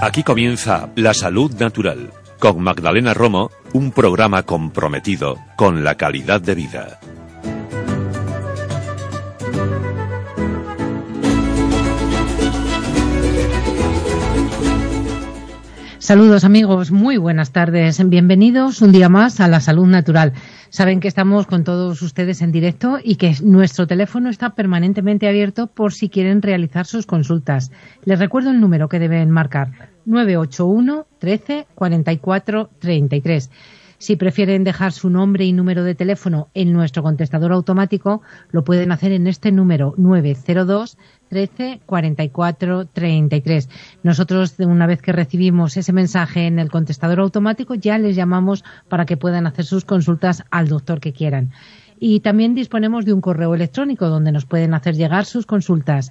Aquí comienza La Salud Natural, con Magdalena Romo, un programa comprometido con la calidad de vida. Saludos amigos, muy buenas tardes. Bienvenidos un día más a La Salud Natural. Saben que estamos con todos ustedes en directo y que nuestro teléfono está permanentemente abierto por si quieren realizar sus consultas. Les recuerdo el número que deben marcar: 981 13 44 33. Si prefieren dejar su nombre y número de teléfono en nuestro contestador automático, lo pueden hacer en este número: 902 13 44 33. Nosotros, una vez que recibimos ese mensaje en el contestador automático, ya les llamamos para que puedan hacer sus consultas al doctor que quieran. Y también disponemos de un correo electrónico donde nos pueden hacer llegar sus consultas: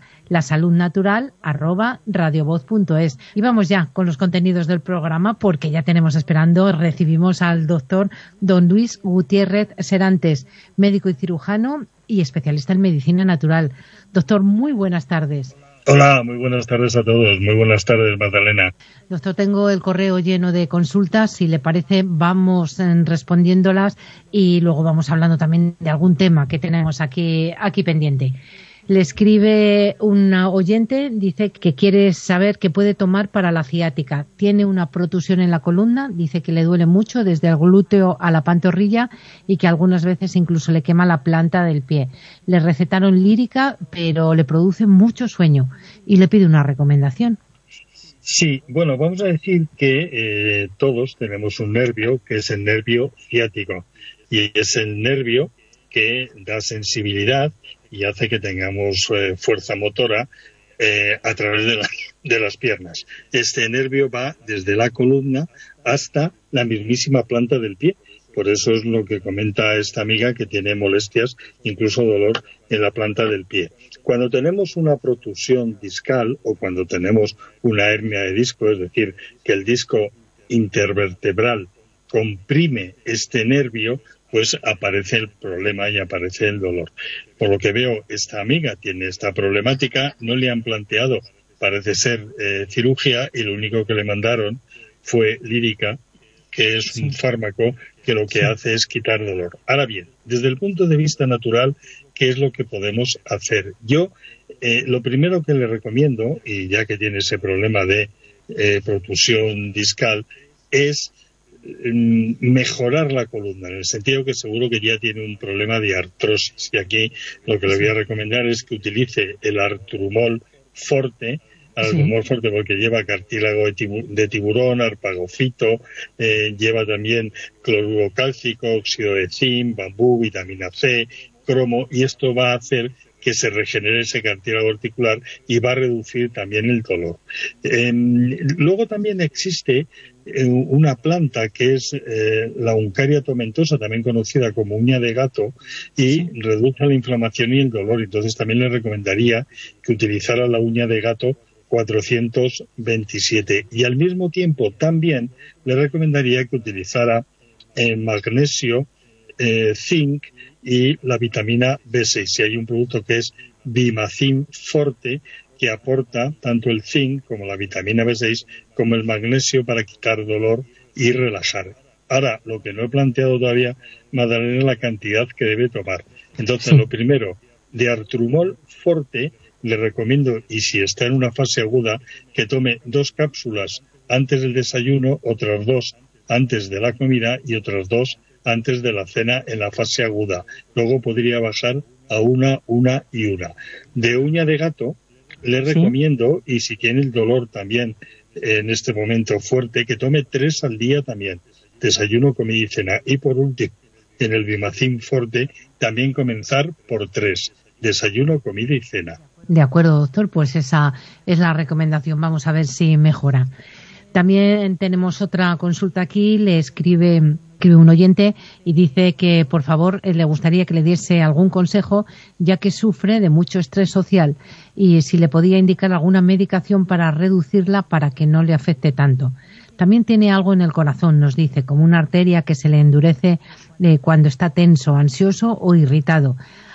lasaludnatural@radiovoz.es. Y vamos ya con los contenidos del programa, porque ya recibimos al doctor don Luis Gutiérrez Serantes, médico y cirujano y especialista en medicina natural. Doctor, muy buenas tardes. Hola, muy buenas tardes a todos. Muy buenas tardes, Magdalena. Doctor, tengo el correo lleno de consultas. Si le parece, vamos respondiéndolas y luego vamos hablando también de algún tema que tenemos aquí pendiente. Le escribe una oyente, dice que quiere saber qué puede tomar para la ciática. Tiene una protusión en la columna, dice que le duele mucho desde el glúteo a la pantorrilla y que algunas veces incluso le quema la planta del pie. Le recetaron lírica, pero le produce mucho sueño y le pide una recomendación. Sí, bueno, vamos a decir que todos tenemos un nervio que es el nervio ciático, y es el nervio que da sensibilidad y hace que tengamos fuerza motora a través de las piernas. Este nervio va desde la columna hasta la mismísima planta del pie. Por eso es lo que comenta esta amiga, que tiene molestias, incluso dolor en la planta del pie. Cuando tenemos una protusión discal o cuando tenemos una hernia de disco, es decir, que el disco intervertebral comprime este nervio, pues aparece el problema y aparece el dolor. Por lo que veo, esta amiga tiene esta problemática, no le han planteado, parece ser, cirugía, y lo único que le mandaron fue lírica, que es un fármaco que lo que hace es quitar dolor. Ahora bien, desde el punto de vista natural, ¿qué es lo que podemos hacer? Yo, lo primero que le recomiendo, y ya que tiene ese problema de protusión discal, es mejorar la columna, en el sentido que seguro que ya tiene un problema de artrosis, y aquí lo que le voy a recomendar es que utilice el Artrumol Forte, porque lleva cartílago de tiburón, arpagofito, lleva también cloruro cálcico, óxido de zinc, bambú, vitamina C, cromo, y esto va a hacer que se regenere ese cartílago articular y va a reducir también el dolor. Luego también existe una planta que es la Uncaria tomentosa, también conocida como uña de gato, y reduce la inflamación y el dolor. Entonces también le recomendaría que utilizara la uña de gato 427. Y al mismo tiempo también le recomendaría que utilizara magnesio, zinc y la vitamina B6. Si hay un producto que es Bimacin Forte, que aporta tanto el zinc como la vitamina B6 como el magnesio para quitar dolor y relajar. Ahora, lo que no he planteado todavía, Magdalena, es la cantidad que debe tomar. Entonces, lo primero, de Artrumol Forte, le recomiendo, y si está en una fase aguda, que tome 2 cápsulas antes del desayuno, otras 2 antes de la comida y otras 2 antes de la cena en la fase aguda. Luego podría bajar a una y una. De uña de gato le recomiendo, y si tiene el dolor también en este momento fuerte, que tome 3 al día también. Desayuno, comida y cena. Y por último, en el Bimacin Forte, también comenzar por 3. Desayuno, comida y cena. De acuerdo, doctor, pues esa es la recomendación. Vamos a ver si mejora. También tenemos otra consulta aquí. Le escribe un oyente y dice que, por favor, le gustaría que le diese algún consejo, ya que sufre de mucho estrés social, y si le podía indicar alguna medicación para reducirla para que no le afecte tanto. También tiene algo en el corazón, nos dice, como una arteria que se le endurece cuando está tenso, ansioso o irritado.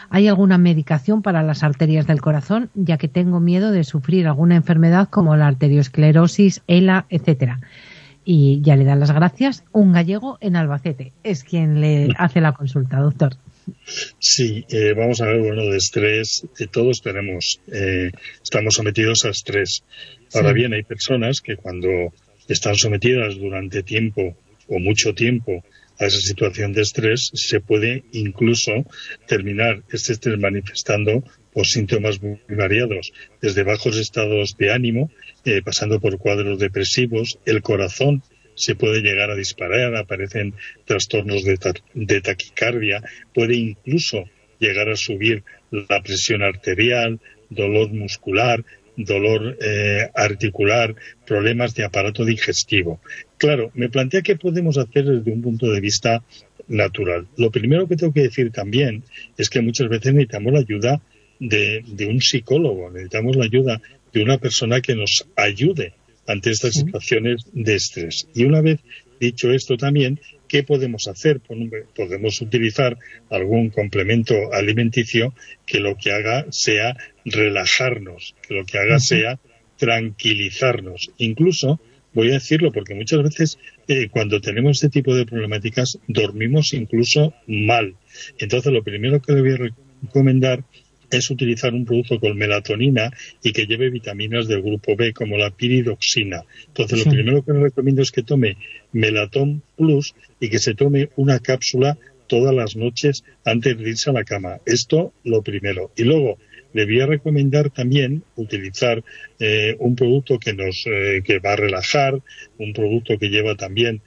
¿Hay alguna medicación para las arterias del corazón? Ya que tengo miedo de sufrir alguna enfermedad como la arteriosclerosis, ELA, etcétera. Y ya le dan las gracias un gallego en Albacete. Es quien le hace la consulta, doctor. Sí, vamos a ver, bueno, de estrés, todos estamos sometidos a estrés. Ahora bien, hay personas que cuando están sometidas durante tiempo o mucho tiempo a esa situación de estrés, se puede incluso terminar este estrés manifestando por síntomas muy variados, desde bajos estados de ánimo, pasando por cuadros depresivos, el corazón se puede llegar a disparar, aparecen trastornos de taquicardia, puede incluso llegar a subir la presión arterial, dolor muscular, dolor articular, problemas de aparato digestivo. Claro, me plantea qué podemos hacer desde un punto de vista natural. Lo primero que tengo que decir también es que muchas veces necesitamos la ayuda de un psicólogo, necesitamos la ayuda de una persona que nos ayude ante estas situaciones de estrés. Y una vez dicho esto también, ¿qué podemos hacer? Podemos utilizar algún complemento alimenticio que lo que haga sea relajarnos, que lo que haga sea tranquilizarnos. Incluso, voy a decirlo porque muchas veces cuando tenemos este tipo de problemáticas dormimos incluso mal. Entonces lo primero que le voy a recomendar es utilizar un producto con melatonina y que lleve vitaminas del grupo B, como la piridoxina. Entonces, lo primero que le recomiendo es que tome Melaton Plus y que se tome una cápsula todas las noches antes de irse a la cama. Esto, lo primero. Y luego, le voy a recomendar también utilizar un producto que va a relajar, un producto que lleva también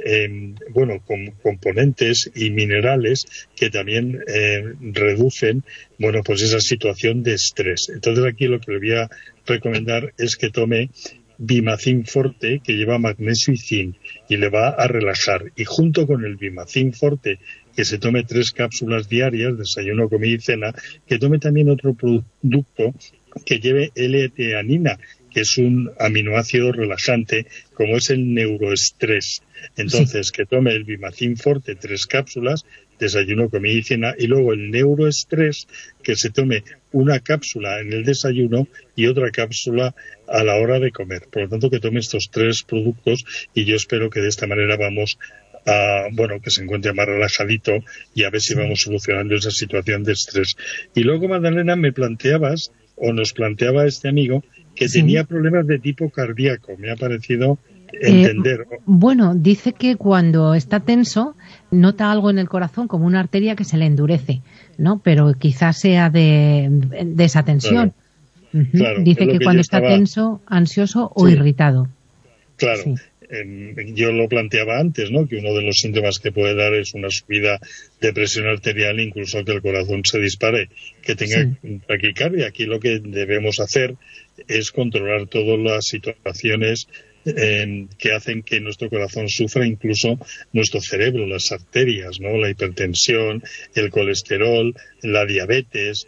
con componentes y minerales que también reducen pues esa situación de estrés. Entonces aquí lo que le voy a recomendar es que tome Bimacin Forte, que lleva magnesio y zinc, y le va a relajar. Y junto con el Bimacin Forte, que se tome 3 cápsulas diarias, desayuno, comida y cena, que tome también otro producto que lleve L-teanina, que es un aminoácido relajante, como es el neuroestrés. Entonces, que tome el Bimacin Forte 3 cápsulas, desayuno, comida y cena, y luego el neuroestrés, que se tome una cápsula en el desayuno y otra cápsula a la hora de comer. Por lo tanto, que tome estos 3 productos y yo espero que de esta manera vamos a, que se encuentre más relajadito y a ver si vamos solucionando esa situación de estrés. Y luego, Magdalena, nos planteaba este amigo que tenía problemas de tipo cardíaco. Me ha parecido entender. Dice que cuando está tenso nota algo en el corazón como una arteria que se le endurece, ¿no? Pero quizás sea de esa tensión. Claro. Claro, dice que cuando está tenso, ansioso o irritado. Claro. Sí. Yo lo planteaba antes, ¿no? Que uno de los síntomas que puede dar es una subida de presión arterial, incluso que el corazón se dispare, que tenga taquicardia. Aquí lo que debemos hacer es controlar todas las situaciones que hacen que nuestro corazón sufra, incluso nuestro cerebro, las arterias, ¿no? La hipertensión, el colesterol, la diabetes,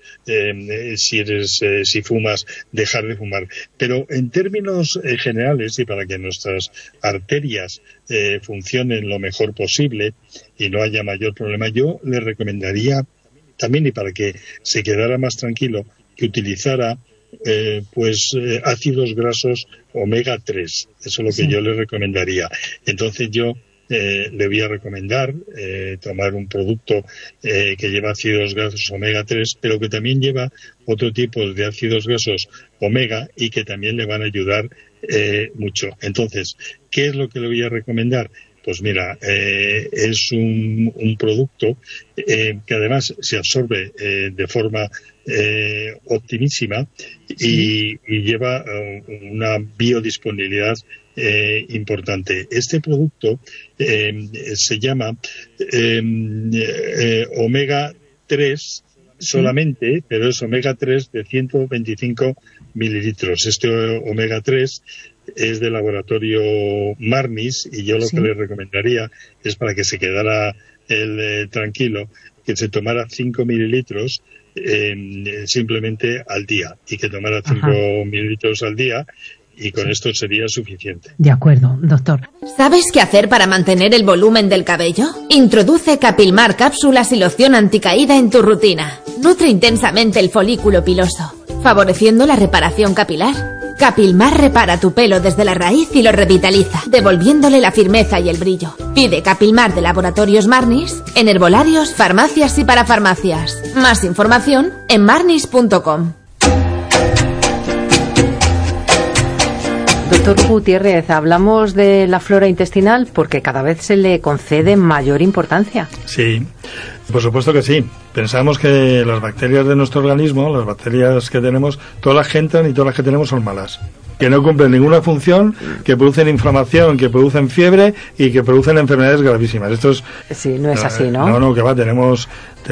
si fumas, dejar de fumar. Pero en términos generales, y para que nuestras arterias funcionen lo mejor posible y no haya mayor problema, yo le recomendaría también, y para que se quedara más tranquilo, que utilizara ácidos grasos omega 3. Eso es lo que yo le recomendaría. Entonces yo le voy a recomendar tomar un producto que lleva ácidos grasos omega 3, pero que también lleva otro tipo de ácidos grasos omega y que también le van a ayudar mucho. Entonces, ¿qué es lo que le voy a recomendar? Pues mira, es un producto que además se absorbe de forma optimísima y lleva una biodisponibilidad importante. Este producto se llama omega 3 solamente, pero es omega 3 de 125 mililitros. Este omega 3 es del laboratorio Marnis y yo lo que le recomendaría es, para que se quedara él tranquilo, que se tomara 5 mililitros simplemente al día, y que tomara 5 mililitros al día y con esto sería suficiente. De acuerdo, doctor. ¿Sabes qué hacer para mantener el volumen del cabello? Introduce Capilmar cápsulas y loción anticaída en tu rutina. Nutre intensamente el folículo piloso, favoreciendo la reparación capilar. Capilmar repara tu pelo desde la raíz y lo revitaliza, devolviéndole la firmeza y el brillo. Pide Capilmar de Laboratorios Marnis en herbolarios, farmacias y parafarmacias. Más información en marnis.com. Doctor Gutiérrez, hablamos de la flora intestinal porque cada vez se le concede mayor importancia. Sí, por supuesto que sí. Pensamos que las bacterias de nuestro organismo, las bacterias que tenemos, todas las que entran y todas las que tenemos son malas. Que no cumplen ninguna función, que producen inflamación, que producen fiebre y que producen enfermedades gravísimas. Esto es... Sí, no es así, ¿no? No, que va, tenemos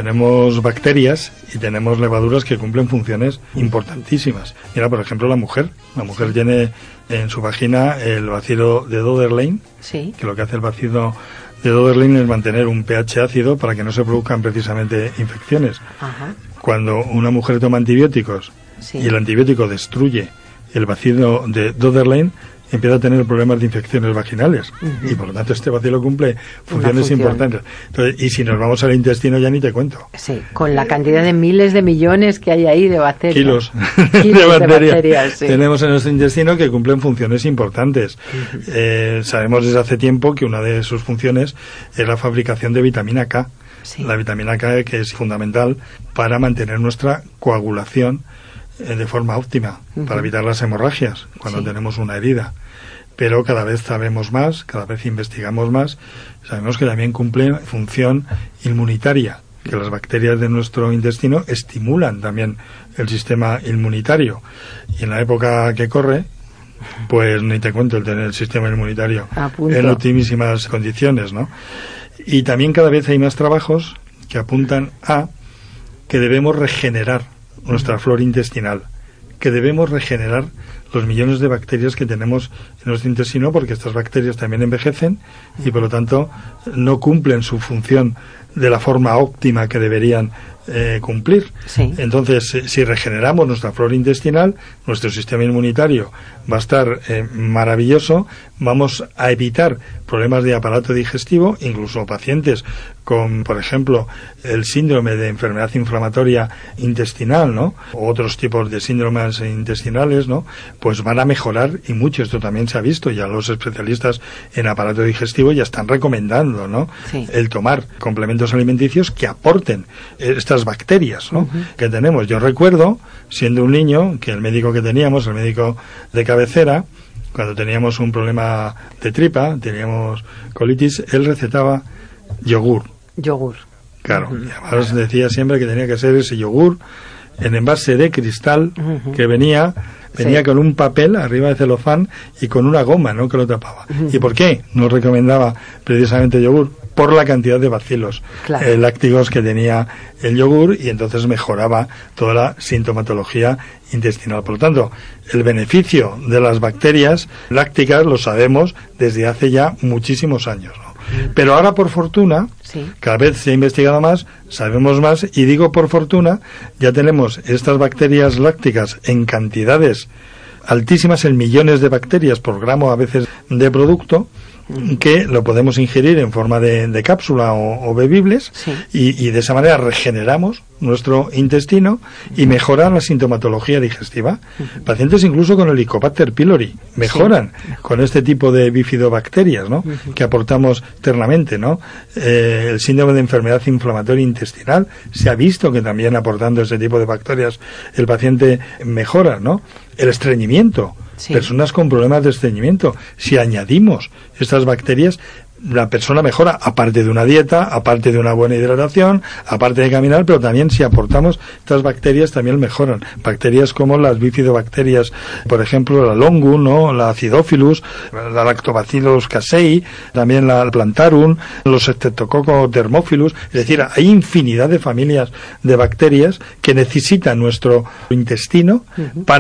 bacterias y tenemos levaduras que cumplen funciones importantísimas. Mira, por ejemplo, la mujer. La mujer tiene en su vagina el bacilo de Doederlein, sí, que lo que hace el bacilo de Doederlein es mantener un pH ácido para que no se produzcan precisamente infecciones. Ajá. Cuando una mujer toma antibióticos, sí, y el antibiótico destruye el bacilo de Doederlein, empieza a tener problemas de infecciones vaginales. Uh-huh. Y por lo tanto este bacilo cumple funciones importantes. Entonces, y si nos vamos al intestino ya ni te cuento. Sí, con la cantidad de miles de millones que hay ahí de bacterias. Kilos de bacterias, sí, tenemos en nuestro intestino que cumplen funciones importantes. Uh-huh. Sabemos desde hace tiempo que una de sus funciones es la fabricación de vitamina K. Sí. La vitamina K, que es fundamental para mantener nuestra coagulación de forma óptima, uh-huh, para evitar las hemorragias cuando sí tenemos una herida. Pero cada vez sabemos más, cada vez investigamos más, sabemos que también cumple función inmunitaria, que las bacterias de nuestro intestino estimulan también el sistema inmunitario. Y en la época que corre, pues ni te cuento el tener el sistema inmunitario en optimísimas condiciones, ¿no? Y también cada vez hay más trabajos que apuntan a que debemos regenerar nuestra flora intestinal, que debemos regenerar los millones de bacterias que tenemos en nuestro intestino, porque estas bacterias también envejecen y por lo tanto no cumplen su función de la forma óptima que deberían cumplir. Sí. Entonces, si regeneramos nuestra flora intestinal, nuestro sistema inmunitario va a estar maravilloso, vamos a evitar problemas de aparato digestivo, incluso pacientes con, por ejemplo, el síndrome de enfermedad inflamatoria intestinal, ¿no? O otros tipos de síndromes intestinales, ¿no? Pues van a mejorar y mucho. Esto también se ha visto, ya los especialistas en aparato digestivo ya están recomendando, ¿no? Sí. El tomar complementos alimenticios que aporten estas bacterias, ¿no? Uh-huh. Que tenemos. Yo recuerdo, siendo un niño, que el médico que teníamos, el médico de cabecera, cuando teníamos un problema de tripa, teníamos colitis, él recetaba yogur. Yogur. Claro, y además decía siempre que tenía que ser ese yogur en envase de cristal, uh-huh, que venía sí con un papel arriba de celofán y con una goma, ¿no?, que lo tapaba. Uh-huh. ¿Y por qué nos recomendaba precisamente yogur? Por la cantidad de bacilos lácticos que tenía el yogur, y entonces mejoraba toda la sintomatología intestinal. Por lo tanto, el beneficio de las bacterias lácticas lo sabemos desde hace ya muchísimos años, ¿no? Pero ahora, por fortuna, sí, cada vez se ha investigado más, sabemos más, y digo por fortuna, ya tenemos estas bacterias lácticas en cantidades altísimas, en millones de bacterias por gramo a veces de producto, que lo podemos ingerir en forma de cápsula o bebibles, sí, y de esa manera regeneramos nuestro intestino y mejora la sintomatología digestiva. Uh-huh. Pacientes incluso con Helicobacter pylori mejoran, sí, con este tipo de bifidobacterias, ¿no? Uh-huh. Que aportamos externamente, ¿no? El síndrome de enfermedad inflamatoria intestinal se ha visto que también aportando ese tipo de bacterias el paciente mejora, ¿no? El estreñimiento, sí, personas con problemas de estreñimiento, si añadimos estas bacterias, la persona mejora, aparte de una dieta, aparte de una buena hidratación, aparte de caminar, pero también si aportamos estas bacterias también mejoran. Bacterias como las bifidobacterias, por ejemplo, la Longum, ¿no?, la Acidophilus, la Lactobacillus casei, también la Plantarum, los Streptococcus thermophilus. Es decir, hay infinidad de familias de bacterias que necesitan nuestro intestino, uh-huh, para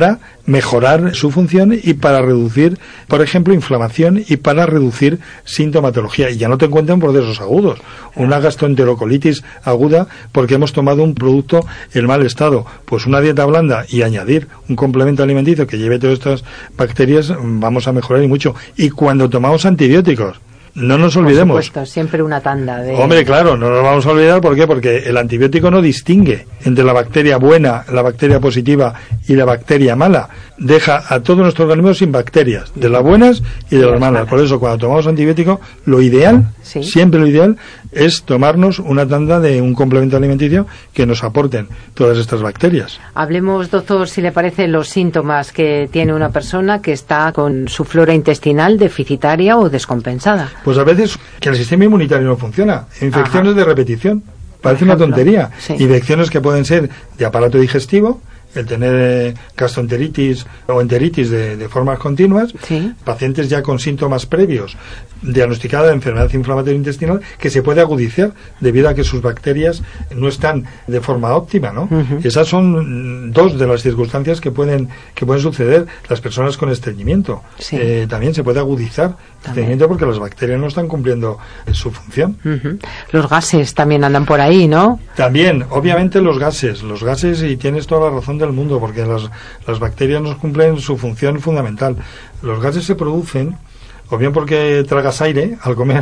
mejorar su función y para reducir, por ejemplo, inflamación y para reducir sintomatología. Y ya no te encuentran procesos agudos. Una gastroenterocolitis aguda porque hemos tomado un producto en mal estado. Pues una dieta blanda y añadir un complemento alimenticio que lleve todas estas bacterias, vamos a mejorar y mucho. Y cuando tomamos antibióticos, no nos olvidemos. Por supuesto, siempre una tanda de... Hombre, claro, no nos vamos a olvidar. ¿Por qué? Porque el antibiótico no distingue entre la bacteria buena, la bacteria positiva y la bacteria mala. Deja a todo nuestro organismo sin bacterias, de las buenas y de las malas. Por eso, cuando tomamos antibiótico, lo ideal, siempre lo ideal, es tomarnos una tanda de un complemento alimenticio que nos aporten todas estas bacterias. Hablemos, doctor, si le parece, los síntomas que tiene una persona que está con su flora intestinal deficitaria o descompensada. Pues a veces que el sistema inmunitario no funciona. Infecciones de repetición. Parece una tontería. Infecciones que pueden ser de aparato digestivo, el tener gastroenteritis o enteritis de formas continuas, pacientes ya con síntomas previos, diagnosticada de enfermedad inflamatoria intestinal, que se puede agudizar debido a que sus bacterias no están de forma óptima, ¿no? Esas son dos de las circunstancias que pueden suceder. Las personas con estreñimiento también se puede agudizar el estreñimiento porque las bacterias no están cumpliendo su función. Los gases también andan por ahí, ¿no? También, obviamente los gases, y tienes toda la razón del mundo, porque las bacterias no cumplen su función fundamental. Los gases se producen o bien porque tragas aire al comer,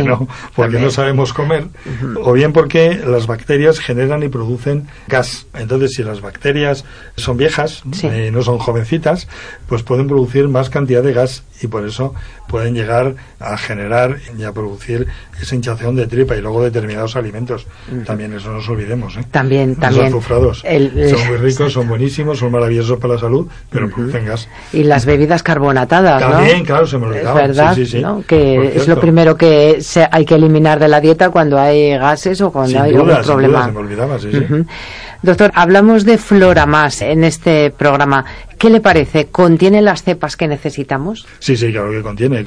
porque no sabemos comer, o bien porque las bacterias generan y producen gas. Entonces, si las bacterias son viejas, no son jovencitas, pues pueden producir más cantidad de gas y por eso pueden llegar a generar y a producir esa hinchazón de tripa y luego determinados alimentos. También eso no nos olvidemos. También. Los azufrados son muy ricos, son buenísimos, son maravillosos para la salud, pero producen gas. Y las bebidas carbonatadas, también, claro, se me olvidaba. Es verdad, ¿no? Que es lo primero que hay que eliminar de la dieta cuando hay gases o cuando hay algún problema. Se me olvidaba, Doctor, hablamos de Floramas en este programa. ¿Qué le parece? ¿Contiene las cepas que necesitamos? Sí, claro que contiene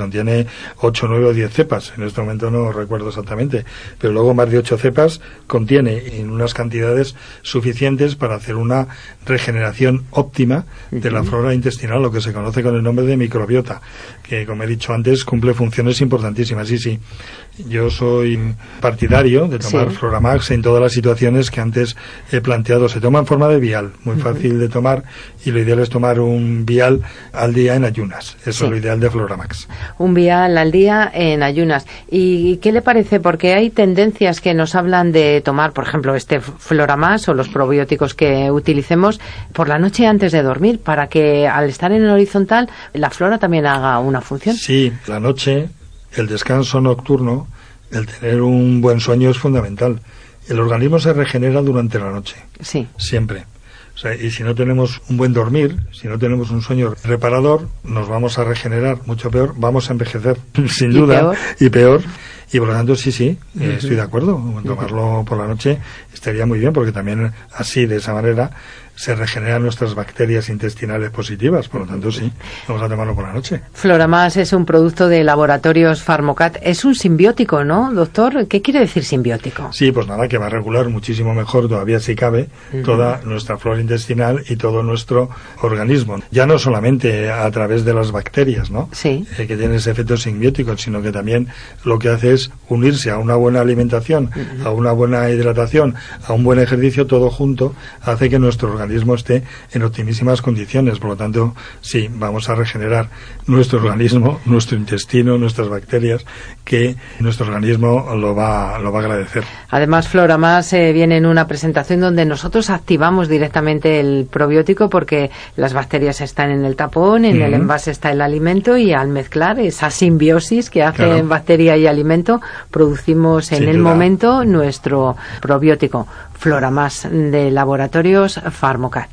8, 9 o 10 cepas. En este momento no recuerdo exactamente, pero luego más de 8 cepas contiene en unas cantidades suficientes para hacer una regeneración óptima de la flora intestinal, lo que se conoce con el nombre de microbiota, que, como he dicho antes, cumple funciones importantísimas. Sí. Yo soy partidario de tomar Floramax en todas las situaciones que antes he planteado. Se toma en forma de vial, muy fácil de tomar, y lo ideal es tomar un vial al día en ayunas. Eso es lo ideal de Floramax. Un vial al día en ayunas. ¿Y qué le parece? Porque hay tendencias que nos hablan de tomar, por ejemplo, este Floramax o los probióticos que utilicemos por la noche antes de dormir, para que al estar en el horizontal la flora también haga una función. Sí, la noche, el descanso nocturno, el tener un buen sueño es fundamental. El organismo se regenera durante la noche. Siempre. O sea, y si no tenemos un buen dormir, si no tenemos un sueño reparador, nos vamos a regenerar mucho peor, vamos a envejecer sin duda y peor. Y por lo tanto, sí, estoy de acuerdo. Tomarlo por la noche estaría muy bien, porque también así, de esa manera, se regeneran nuestras bacterias intestinales positivas. Por lo tanto, sí, vamos a tomarlo por la noche. Floramas es un producto de Laboratorios Pharmocat. Es un simbiótico, ¿no, doctor? ¿Qué quiere decir simbiótico? Sí, pues nada, que va a regular muchísimo mejor, todavía si cabe, toda nuestra flora intestinal y todo nuestro organismo. Ya no solamente a través de las bacterias, ¿no? Que tienen ese efecto simbiótico, sino que también lo que hace es unirse a una buena alimentación, a una buena hidratación, a un buen ejercicio, todo junto, hace que nuestro organismo esté en optimísimas condiciones. Por lo tanto, sí, vamos a regenerar nuestro organismo, nuestro intestino, nuestras bacterias, que nuestro organismo lo va a agradecer. Además, Floramas viene en una presentación donde nosotros activamos directamente el probiótico, porque las bacterias están en el tapón, en el envase está el alimento, y al mezclar esa simbiosis que hace bacteria y alimento, producimos en el momento nuestro probiótico. Floramas, de Laboratorios Pharmocat.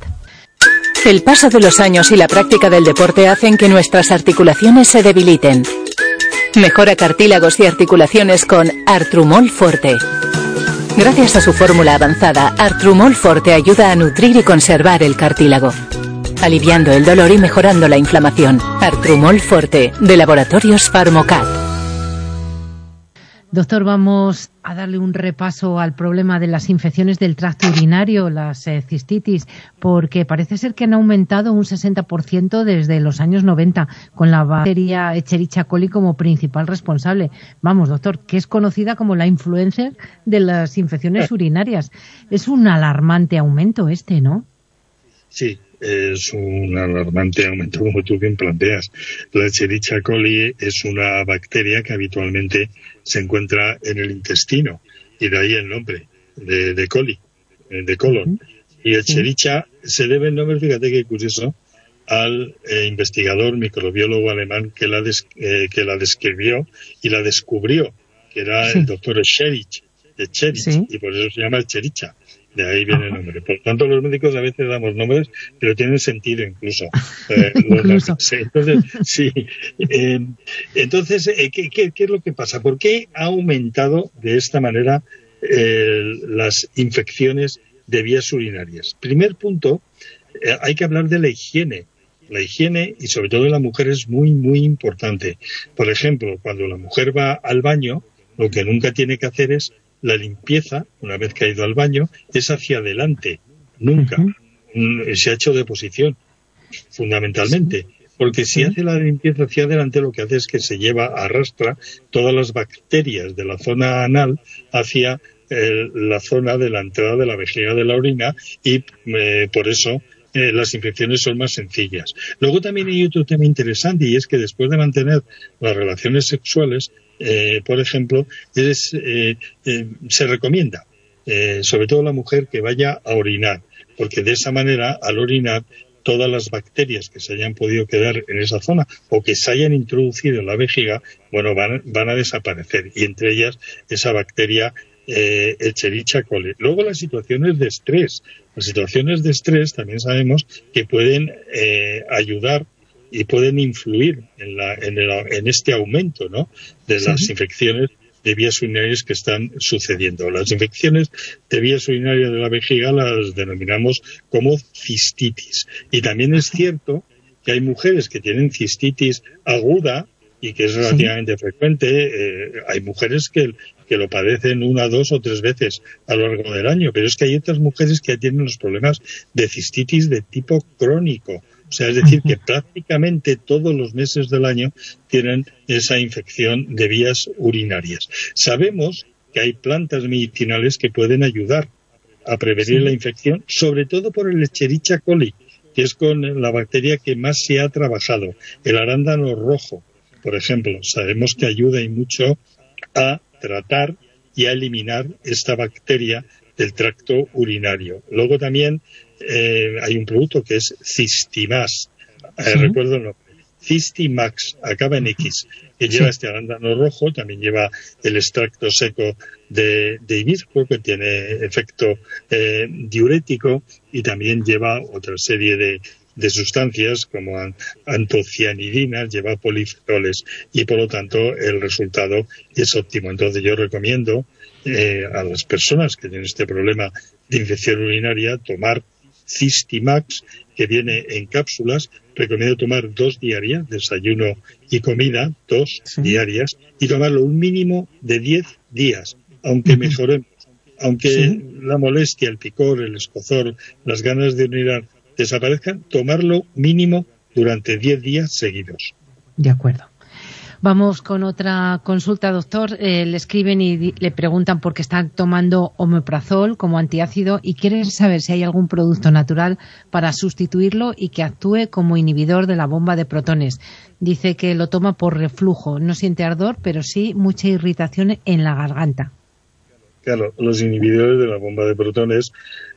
El paso de los años y la práctica del deporte hacen que nuestras articulaciones se debiliten. Mejora cartílagos y articulaciones con Artrumol Forte. Gracias a su fórmula avanzada, Artrumol Forte ayuda a nutrir y conservar el cartílago, aliviando el dolor y mejorando la inflamación. Artrumol Forte, de Laboratorios Pharmocat. Doctor, vamos a darle un repaso al problema de las infecciones del tracto urinario, las cistitis, porque parece ser que han aumentado un 60% desde los años 90, con la bacteria Escherichia coli como principal responsable. Vamos, doctor, que es conocida como la influencer de las infecciones urinarias. Es un alarmante aumento este, ¿no? Sí, es un alarmante aumento, como tú bien planteas. La Escherichia coli es una bacteria que habitualmente se encuentra en el intestino, y de ahí el nombre de coli, de colon. Y Escherichia se debe el nombre, fíjate qué curioso, al investigador microbiólogo alemán que la describió y la descubrió, que era el doctor Escherichia, y por eso se llama Escherichia. De ahí viene el nombre. Por tanto, los médicos a veces damos nombres, pero tienen sentido incluso. Entonces, ¿qué es lo que pasa? ¿Por qué ha aumentado de esta manera las infecciones de vías urinarias? Primer punto, hay que hablar de la higiene. La higiene, y sobre todo en la mujer, es muy, muy importante. Por ejemplo, cuando la mujer va al baño, lo que nunca tiene que hacer es la limpieza, una vez que ha ido al baño, es hacia adelante, nunca. Se ha hecho de posición, fundamentalmente. Porque si hace la limpieza hacia adelante, lo que hace es que arrastra todas las bacterias de la zona anal hacia la zona de la entrada de la vejiga de la orina, y por eso las infecciones son más sencillas. Luego también hay otro tema interesante, y es que después de mantener las relaciones sexuales, por ejemplo, se recomienda, sobre todo a la mujer, que vaya a orinar, porque de esa manera, al orinar, todas las bacterias que se hayan podido quedar en esa zona o que se hayan introducido en la vejiga, bueno, van a desaparecer, y entre ellas esa bacteria Escherichia coli. Luego, las situaciones de estrés. Las situaciones de estrés también sabemos que pueden ayudar y pueden influir en este aumento, ¿no?, de las infecciones de vías urinarias que están sucediendo. Las infecciones de vías urinarias de la vejiga las denominamos como cistitis. Y también es cierto que hay mujeres que tienen cistitis aguda y que es relativamente frecuente. Hay mujeres que lo padecen 1, 2 o 3 veces a lo largo del año, pero es que hay otras mujeres que tienen los problemas de cistitis de tipo crónico. O sea, es decir, que prácticamente todos los meses del año tienen esa infección de vías urinarias. Sabemos que hay plantas medicinales que pueden ayudar a prevenir la infección, sobre todo por el Escherichia coli, que es con la bacteria que más se ha trabajado. El arándano rojo, por ejemplo, sabemos que ayuda y mucho a tratar y a eliminar esta bacteria del tracto urinario. Luego también hay un producto que es Cystimax, recuerdo el nombre, Cystimax, acaba en X, que lleva este arándano rojo, también lleva el extracto seco de hibisco, que tiene efecto diurético, y también lleva otra serie de sustancias como antocianidinas, lleva polifenoles, y por lo tanto el resultado es óptimo. Entonces yo recomiendo a las personas que tienen este problema de infección urinaria tomar Cystimax, que viene en cápsulas. Recomiendo tomar 2 diarias, desayuno y comida, 2 diarias, y tomarlo un mínimo de 10 días, aunque mejoremos, aunque la molestia, el picor, el escozor, las ganas de orinar desaparezcan, tomarlo mínimo durante 10 días seguidos. De acuerdo. Vamos con otra consulta, doctor. Le escriben y le preguntan por qué están tomando omeprazol como antiácido y quieren saber si hay algún producto natural para sustituirlo y que actúe como inhibidor de la bomba de protones. Dice que lo toma por reflujo. No siente ardor, pero sí mucha irritación en la garganta. Claro, los inhibidores de la bomba de protones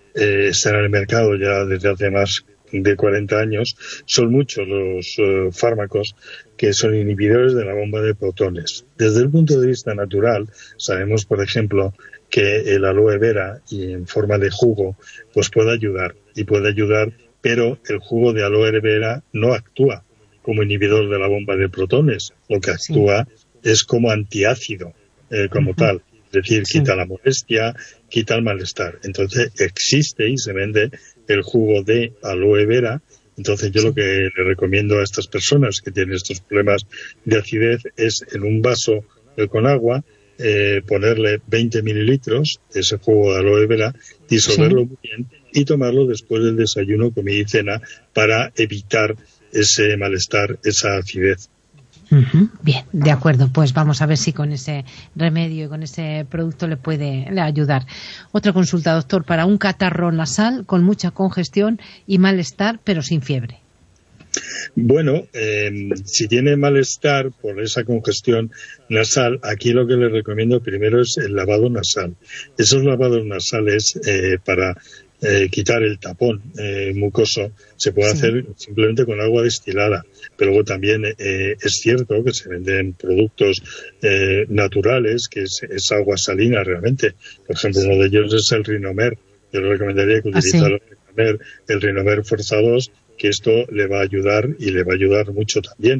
están en el mercado ya desde hace más de 40 años. Son muchos los fármacos que son inhibidores de la bomba de protones. Desde el punto de vista natural, sabemos, por ejemplo, que el aloe vera, y en forma de jugo, pues puede ayudar, pero el jugo de aloe vera no actúa como inhibidor de la bomba de protones. Lo que actúa es como antiácido, como tal. Es decir, quita la molestia, quita el malestar. Entonces existe y se vende el jugo de aloe vera. Entonces yo lo que le recomiendo a estas personas que tienen estos problemas de acidez es, en un vaso con agua, ponerle 20 mililitros de ese jugo de aloe vera, disolverlo muy bien y tomarlo después del desayuno, comida y cena para evitar ese malestar, esa acidez. Bien, de acuerdo. Pues vamos a ver si con ese remedio y con ese producto le puede ayudar. Otra consulta, doctor, para un catarro nasal con mucha congestión y malestar, pero sin fiebre. Bueno, si tiene malestar por esa congestión nasal, aquí lo que le recomiendo primero es el lavado nasal. Esos lavados nasales para quitar el tapón mucoso se puede hacer simplemente con agua destilada, pero luego también es cierto que se venden productos naturales, que es agua salina realmente. Por ejemplo, uno de ellos es el Rinomer. Yo le recomendaría que utilizara el Rinomer Forza 2, que esto le va a ayudar y le va a ayudar mucho también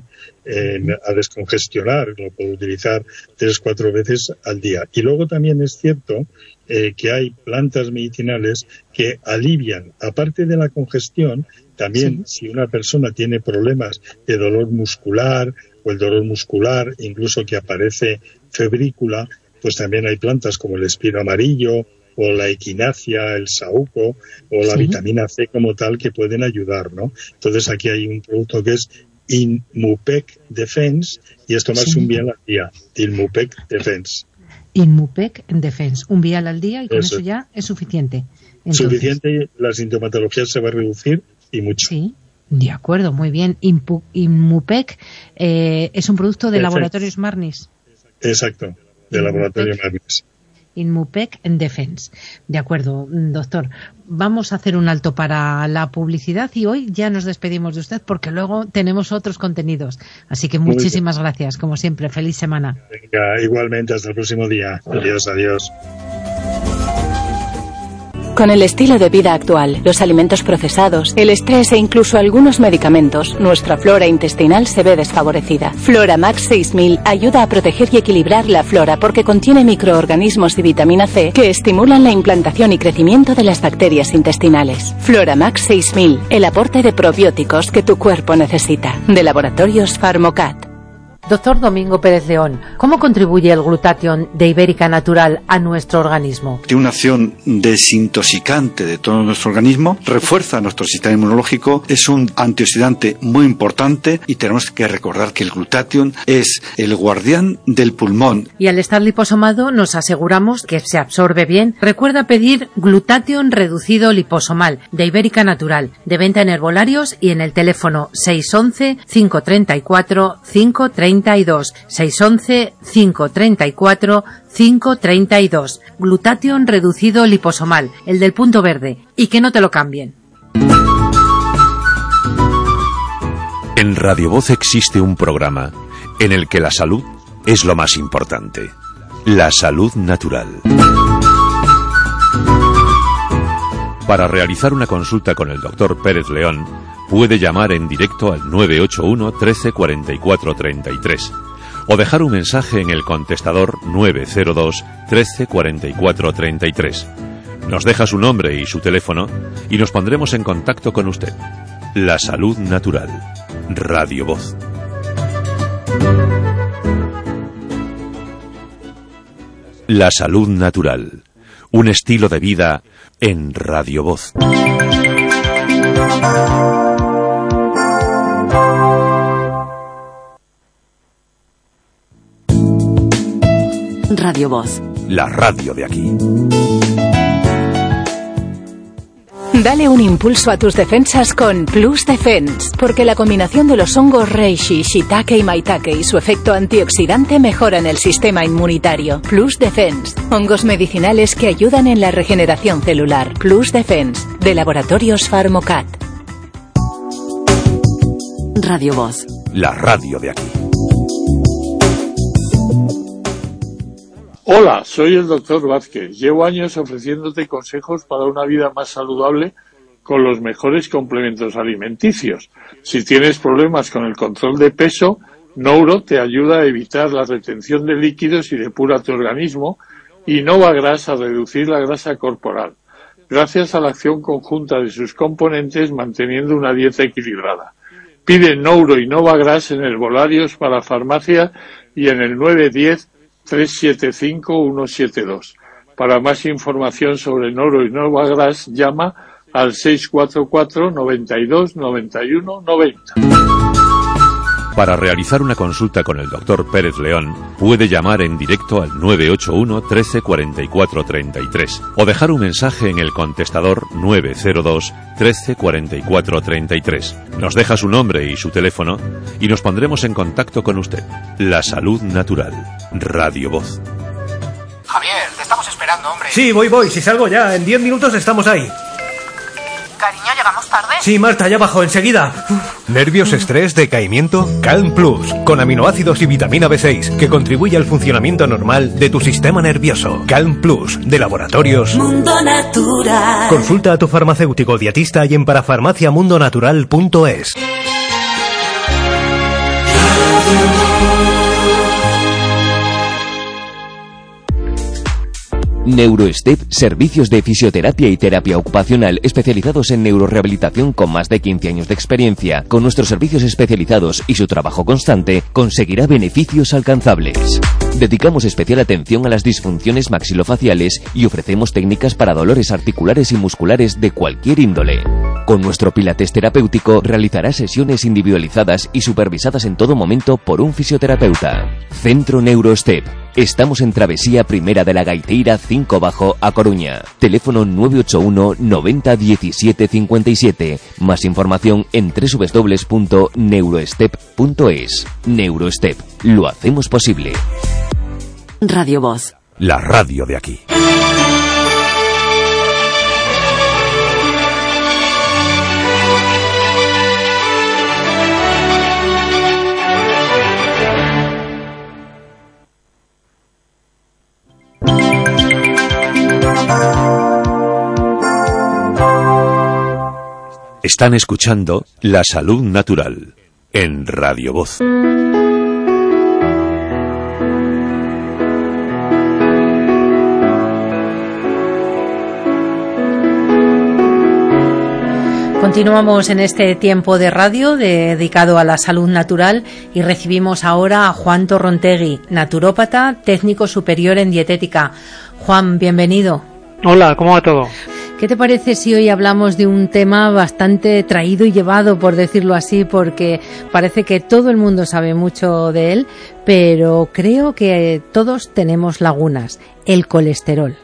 a descongestionar. Lo puede utilizar 3-4 veces al día. Y luego también es cierto que hay plantas medicinales que alivian, aparte de la congestión, también si una persona tiene problemas de dolor muscular o el dolor muscular, incluso que aparece febrícula, pues también hay plantas como el espino amarillo o la equinacia, el saúco o la vitamina C como tal que pueden ayudar, ¿no? Entonces aquí hay un producto que es Inmupec Defense y es tomarse un vial al día. Inmupec Defense. Inmupec Defense, un vial al día y con eso ya es suficiente. Entonces, suficiente, la sintomatología se va a reducir y mucho. Sí, de acuerdo, muy bien. Inmupec es un producto de Laboratorios Marnis. Exacto, de Laboratorios Marnis. Inmupec Defense. De acuerdo, doctor. Vamos a hacer un alto para la publicidad y hoy ya nos despedimos de usted porque luego tenemos otros contenidos. Así que muchísimas gracias, como siempre. Feliz semana. Venga, igualmente, hasta el próximo día. Adiós, adiós. Con el estilo de vida actual, los alimentos procesados, el estrés e incluso algunos medicamentos, nuestra flora intestinal se ve desfavorecida. Floramax 6000 ayuda a proteger y equilibrar la flora porque contiene microorganismos y vitamina C que estimulan la implantación y crecimiento de las bacterias intestinales. Floramax 6000, el aporte de probióticos que tu cuerpo necesita. De Laboratorios Pharmocat. Doctor Domingo Pérez León, ¿cómo contribuye el glutatión de Ibérica Natural a nuestro organismo? Tiene una acción desintoxicante de todo nuestro organismo, refuerza nuestro sistema inmunológico, es un antioxidante muy importante y tenemos que recordar que el glutatión es el guardián del pulmón. Y al estar liposomado nos aseguramos que se absorbe bien. Recuerda pedir glutatión reducido liposomal de Ibérica Natural, de venta en herbolarios y en el teléfono 611-534-532. 611-534-532. Glutatión reducido liposomal, el del punto verde. Y que no te lo cambien. En Radio Voz existe un programa en el que la salud es lo más importante. La salud natural. Para realizar una consulta con el doctor Pérez León, puede llamar en directo al 981 13 44 33 o dejar un mensaje en el contestador 902 13 44 33. Nos deja su nombre y su teléfono y nos pondremos en contacto con usted. La salud natural. Radio Voz. La salud natural. Un estilo de vida en Radio Voz. Radio Voz. La radio de aquí. Dale un impulso a tus defensas con Plus Defense, porque la combinación de los hongos reishi, shiitake y maitake y su efecto antioxidante mejoran el sistema inmunitario. Plus Defense, hongos medicinales que ayudan en la regeneración celular. Plus Defense, de Laboratorios Pharmocat. Radio Voz. La radio de aquí. Hola, soy el Dr. Vázquez. Llevo años ofreciéndote consejos para una vida más saludable con los mejores complementos alimenticios. Si tienes problemas con el control de peso, Nouro te ayuda a evitar la retención de líquidos y depura tu organismo, y Novagras a reducir la grasa corporal, gracias a la acción conjunta de sus componentes manteniendo una dieta equilibrada. Pide Nouro y Novagras en herbolarios para farmacia y en el 910 375-172. Para más información sobre Noro y Novagras, llama al 644 92 91 90. Para realizar una consulta con el Dr. Pérez León, puede llamar en directo al 981 13 44 33 o dejar un mensaje en el contestador 902 13 44 33. Nos deja su nombre y su teléfono y nos pondremos en contacto con usted. La salud natural. Radio Voz. Javier, te estamos esperando, hombre. Sí, voy. Si salgo ya, en 10 minutos estamos ahí. Cariño, ¿llegamos tarde? Sí, Marta, ya bajo, enseguida. ¿Nervios, estrés, decaimiento? Calm Plus, con aminoácidos y vitamina B6, que contribuye al funcionamiento normal de tu sistema nervioso. Calm Plus, de Laboratorios Mundo Natural. Consulta a tu farmacéutico dietista y en parafarmaciamundonatural.es. NeuroStep, servicios de fisioterapia y terapia ocupacional especializados en neurorehabilitación con más de 15 años de experiencia. Con nuestros servicios especializados y su trabajo constante, conseguirá beneficios alcanzables. Dedicamos especial atención a las disfunciones maxilofaciales y ofrecemos técnicas para dolores articulares y musculares de cualquier índole. Con nuestro pilates terapéutico realizará sesiones individualizadas y supervisadas en todo momento por un fisioterapeuta. Centro NeuroStep. Estamos en Travesía Primera de la Gaiteira 5 Bajo, A Coruña. Teléfono 981 90 17 57. Más información en www.neurostep.es. NeuroStep. Lo hacemos posible. Radio Voz. La radio de aquí. Están escuchando La Salud Natural en Radio Voz. Continuamos en este tiempo de radio dedicado a la salud natural y recibimos ahora a Juan Torrontegui, naturópata, técnico superior en dietética. Juan, bienvenido. Hola, ¿cómo va todo? ¿Qué te parece si hoy hablamos de un tema bastante traído y llevado, por decirlo así, porque parece que todo el mundo sabe mucho de él, pero creo que todos tenemos lagunas, el colesterol?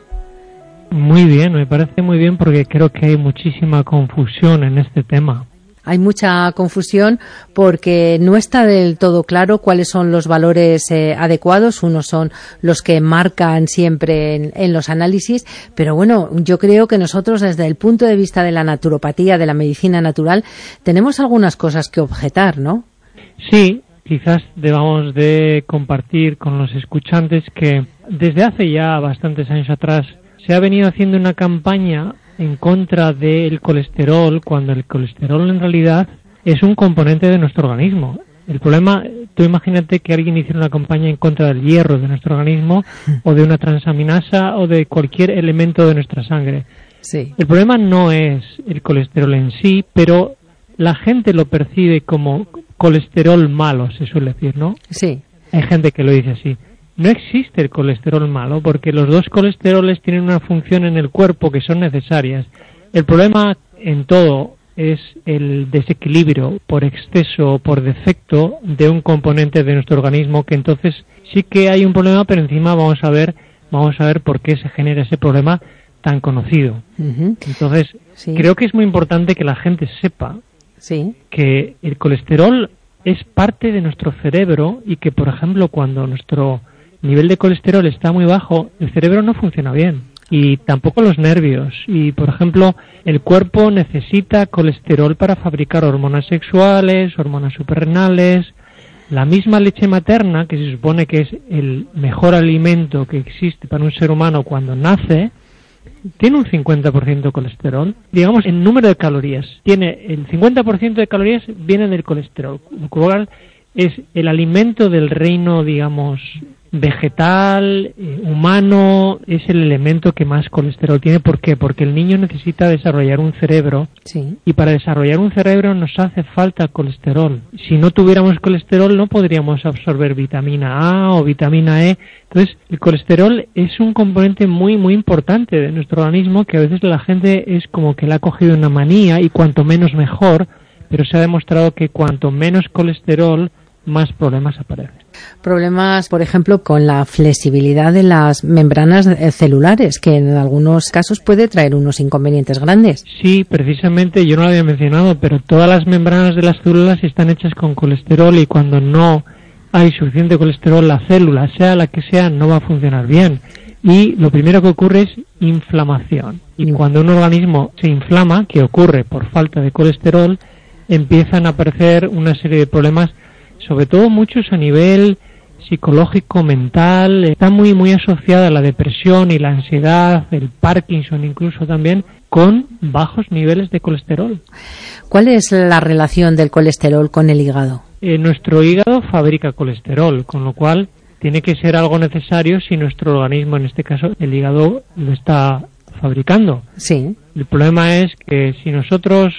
Muy bien, me parece muy bien porque creo que hay muchísima confusión en este tema. Hay mucha confusión porque no está del todo claro cuáles son los valores adecuados. Unos son los que marcan siempre en los análisis, pero bueno, yo creo que nosotros desde el punto de vista de la naturopatía, de la medicina natural, tenemos algunas cosas que objetar, ¿no? Sí, quizás debamos de compartir con los escuchantes que desde hace ya bastantes años atrás se ha venido haciendo una campaña en contra del colesterol, cuando el colesterol en realidad es un componente de nuestro organismo. El problema, tú imagínate que alguien hiciera una campaña en contra del hierro de nuestro organismo, o de una transaminasa, o de cualquier elemento de nuestra sangre. Sí. El problema no es el colesterol en sí, pero la gente lo percibe como colesterol malo, se suele decir, ¿no? Sí. Hay gente que lo dice así. No existe el colesterol malo porque los dos colesteroles tienen una función en el cuerpo que son necesarias. El problema en todo es el desequilibrio por exceso o por defecto de un componente de nuestro organismo, que entonces sí que hay un problema, pero encima vamos a ver por qué se genera ese problema tan conocido. Uh-huh. Entonces, sí, creo que es muy importante que la gente sepa que el colesterol es parte de nuestro cerebro y que, por ejemplo, cuando nuestro nivel de colesterol está muy bajo, el cerebro no funciona bien y tampoco los nervios. Y, por ejemplo, el cuerpo necesita colesterol para fabricar hormonas sexuales, hormonas suprarrenales. La misma leche materna, que se supone que es el mejor alimento que existe para un ser humano cuando nace, tiene un 50% de colesterol. Digamos, en número de calorías, tiene el 50% de calorías viene del colesterol, lo cual es el alimento del reino, digamos, vegetal, humano, es el elemento que más colesterol tiene. ¿Por qué? Porque el niño necesita desarrollar un cerebro, y para desarrollar un cerebro nos hace falta colesterol. Si no tuviéramos colesterol no podríamos absorber vitamina A o vitamina E. Entonces, el colesterol es un componente muy, muy importante de nuestro organismo, que a veces la gente es como que le ha cogido una manía, y cuanto menos mejor, pero se ha demostrado que cuanto menos colesterol, más problemas aparecen. Problemas, por ejemplo, con la flexibilidad de las membranas celulares, que en algunos casos puede traer unos inconvenientes grandes. Sí, precisamente, yo no lo había mencionado, pero todas las membranas de las células están hechas con colesterol, y cuando no hay suficiente colesterol, la célula, sea la que sea, no va a funcionar bien. Y lo primero que ocurre es inflamación. Y cuando un organismo se inflama, que ocurre por falta de colesterol, empiezan a aparecer una serie de problemas, sobre todo muchos a nivel psicológico, mental. Está muy, muy asociada a la depresión y la ansiedad, el Parkinson incluso también, con bajos niveles de colesterol. ¿Cuál es la relación del colesterol con el hígado? Nuestro hígado fabrica colesterol, con lo cual tiene que ser algo necesario si nuestro organismo, en este caso el hígado, lo está fabricando. Sí. El problema es que si nosotros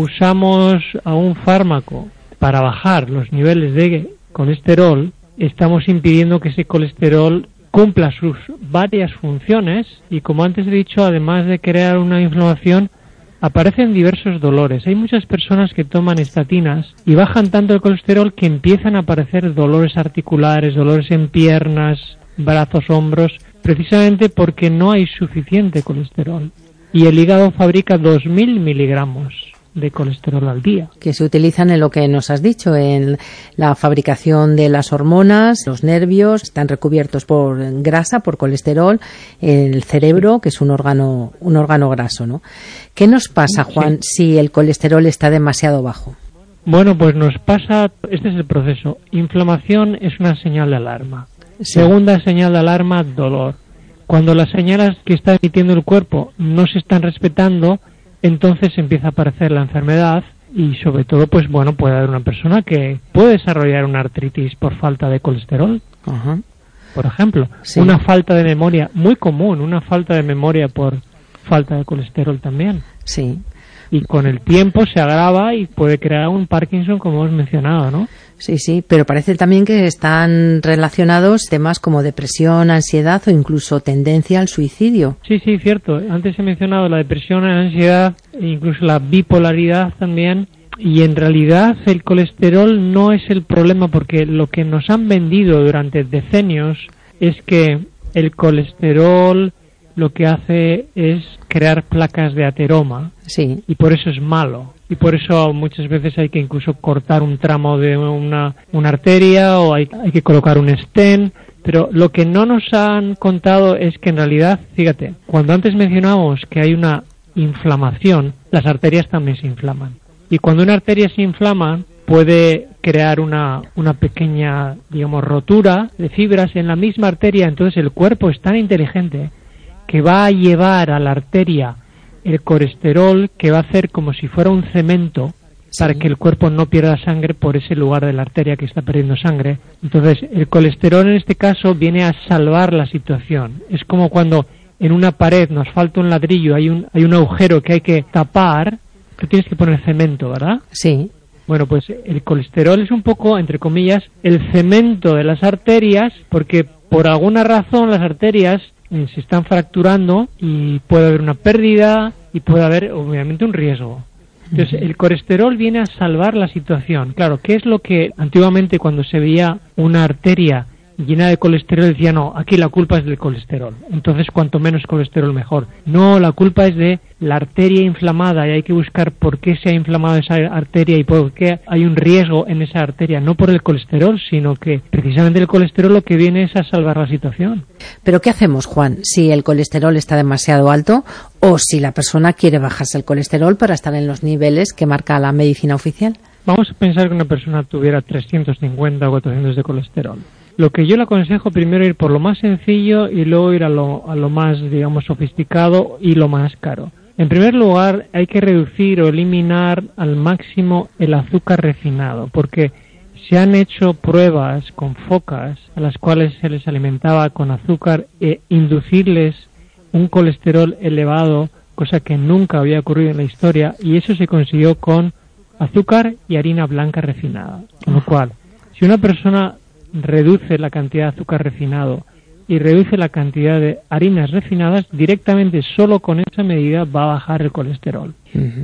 usamos a un fármaco para bajar los niveles de colesterol, estamos impidiendo que ese colesterol cumpla sus varias funciones, y como antes he dicho, además de crear una inflamación, aparecen diversos dolores. Hay muchas personas que toman estatinas y bajan tanto el colesterol que empiezan a aparecer dolores articulares, dolores en piernas, brazos, hombros, precisamente porque no hay suficiente colesterol. Y el hígado fabrica 2.000 miligramos de colesterol al día. Que se utilizan en lo que nos has dicho, en la fabricación de las hormonas, los nervios están recubiertos por grasa, por colesterol, el cerebro, que es un órgano graso, ¿no? ¿Qué nos pasa, Juan, si el colesterol está demasiado bajo? Bueno, pues nos pasa, este es el proceso. Inflamación es una señal de alarma. Segunda señal de alarma, dolor. Cuando las señales que está emitiendo el cuerpo no se están respetando, entonces empieza a aparecer la enfermedad, y sobre todo, pues bueno, puede haber una persona que puede desarrollar una artritis por falta de colesterol. Ajá. Por ejemplo, una falta de memoria, muy común, una falta de memoria por falta de colesterol también. Sí. Y con el tiempo se agrava y puede crear un Parkinson, como hemos mencionado, ¿no? Sí, sí, pero parece también que están relacionados temas como depresión, ansiedad o incluso tendencia al suicidio. Sí, sí, cierto. Antes he mencionado la depresión, la ansiedad e incluso la bipolaridad también. Y en realidad el colesterol no es el problema, porque lo que nos han vendido durante decenios es que el colesterol lo que hace es crear placas de ateroma. Sí. Y por eso es malo. Y por eso muchas veces hay que incluso cortar un tramo de una arteria, o hay que colocar un stent. Pero lo que no nos han contado es que en realidad, fíjate, cuando antes mencionábamos que hay una inflamación, las arterias también se inflaman. Y cuando una arteria se inflama, puede crear una pequeña, digamos, rotura de fibras en la misma arteria. Entonces el cuerpo es tan inteligente que va a llevar a la arteria el colesterol, que va a hacer como si fuera un cemento, para que el cuerpo no pierda sangre por ese lugar de la arteria que está perdiendo sangre. Entonces, el colesterol en este caso viene a salvar la situación. Es como cuando en una pared nos falta un ladrillo, hay un agujero que hay que tapar, tú tienes que poner cemento, ¿verdad? Sí. Bueno, pues el colesterol es un poco, entre comillas, el cemento de las arterias, porque por alguna razón las arterias se están fracturando y puede haber una pérdida y puede haber obviamente un riesgo. Entonces el colesterol viene a salvar la situación. Claro, ¿qué es lo que antiguamente cuando se veía una arteria llena de colesterol decía, no, aquí la culpa es del colesterol, entonces cuanto menos colesterol mejor? No, la culpa es de la arteria inflamada, y hay que buscar por qué se ha inflamado esa arteria y por qué hay un riesgo en esa arteria, no por el colesterol, sino que precisamente el colesterol lo que viene es a salvar la situación. ¿Pero qué hacemos, Juan, si el colesterol está demasiado alto, o si la persona quiere bajarse el colesterol para estar en los niveles que marca la medicina oficial? Vamos a pensar que una persona tuviera 350 o 400 de colesterol. Lo que yo le aconsejo, primero ir por lo más sencillo y luego ir a lo más, digamos, sofisticado y lo más caro. En primer lugar, hay que reducir o eliminar al máximo el azúcar refinado, porque Se han hecho pruebas con focas a las cuales se les alimentaba con azúcar e inducirles un colesterol elevado, cosa que nunca había ocurrido en la historia, y eso se consiguió con azúcar y harina blanca refinada. Con lo cual, si una persona reduce la cantidad de azúcar refinado y reduce la cantidad de harinas refinadas, directamente solo con esa medida va a bajar el colesterol.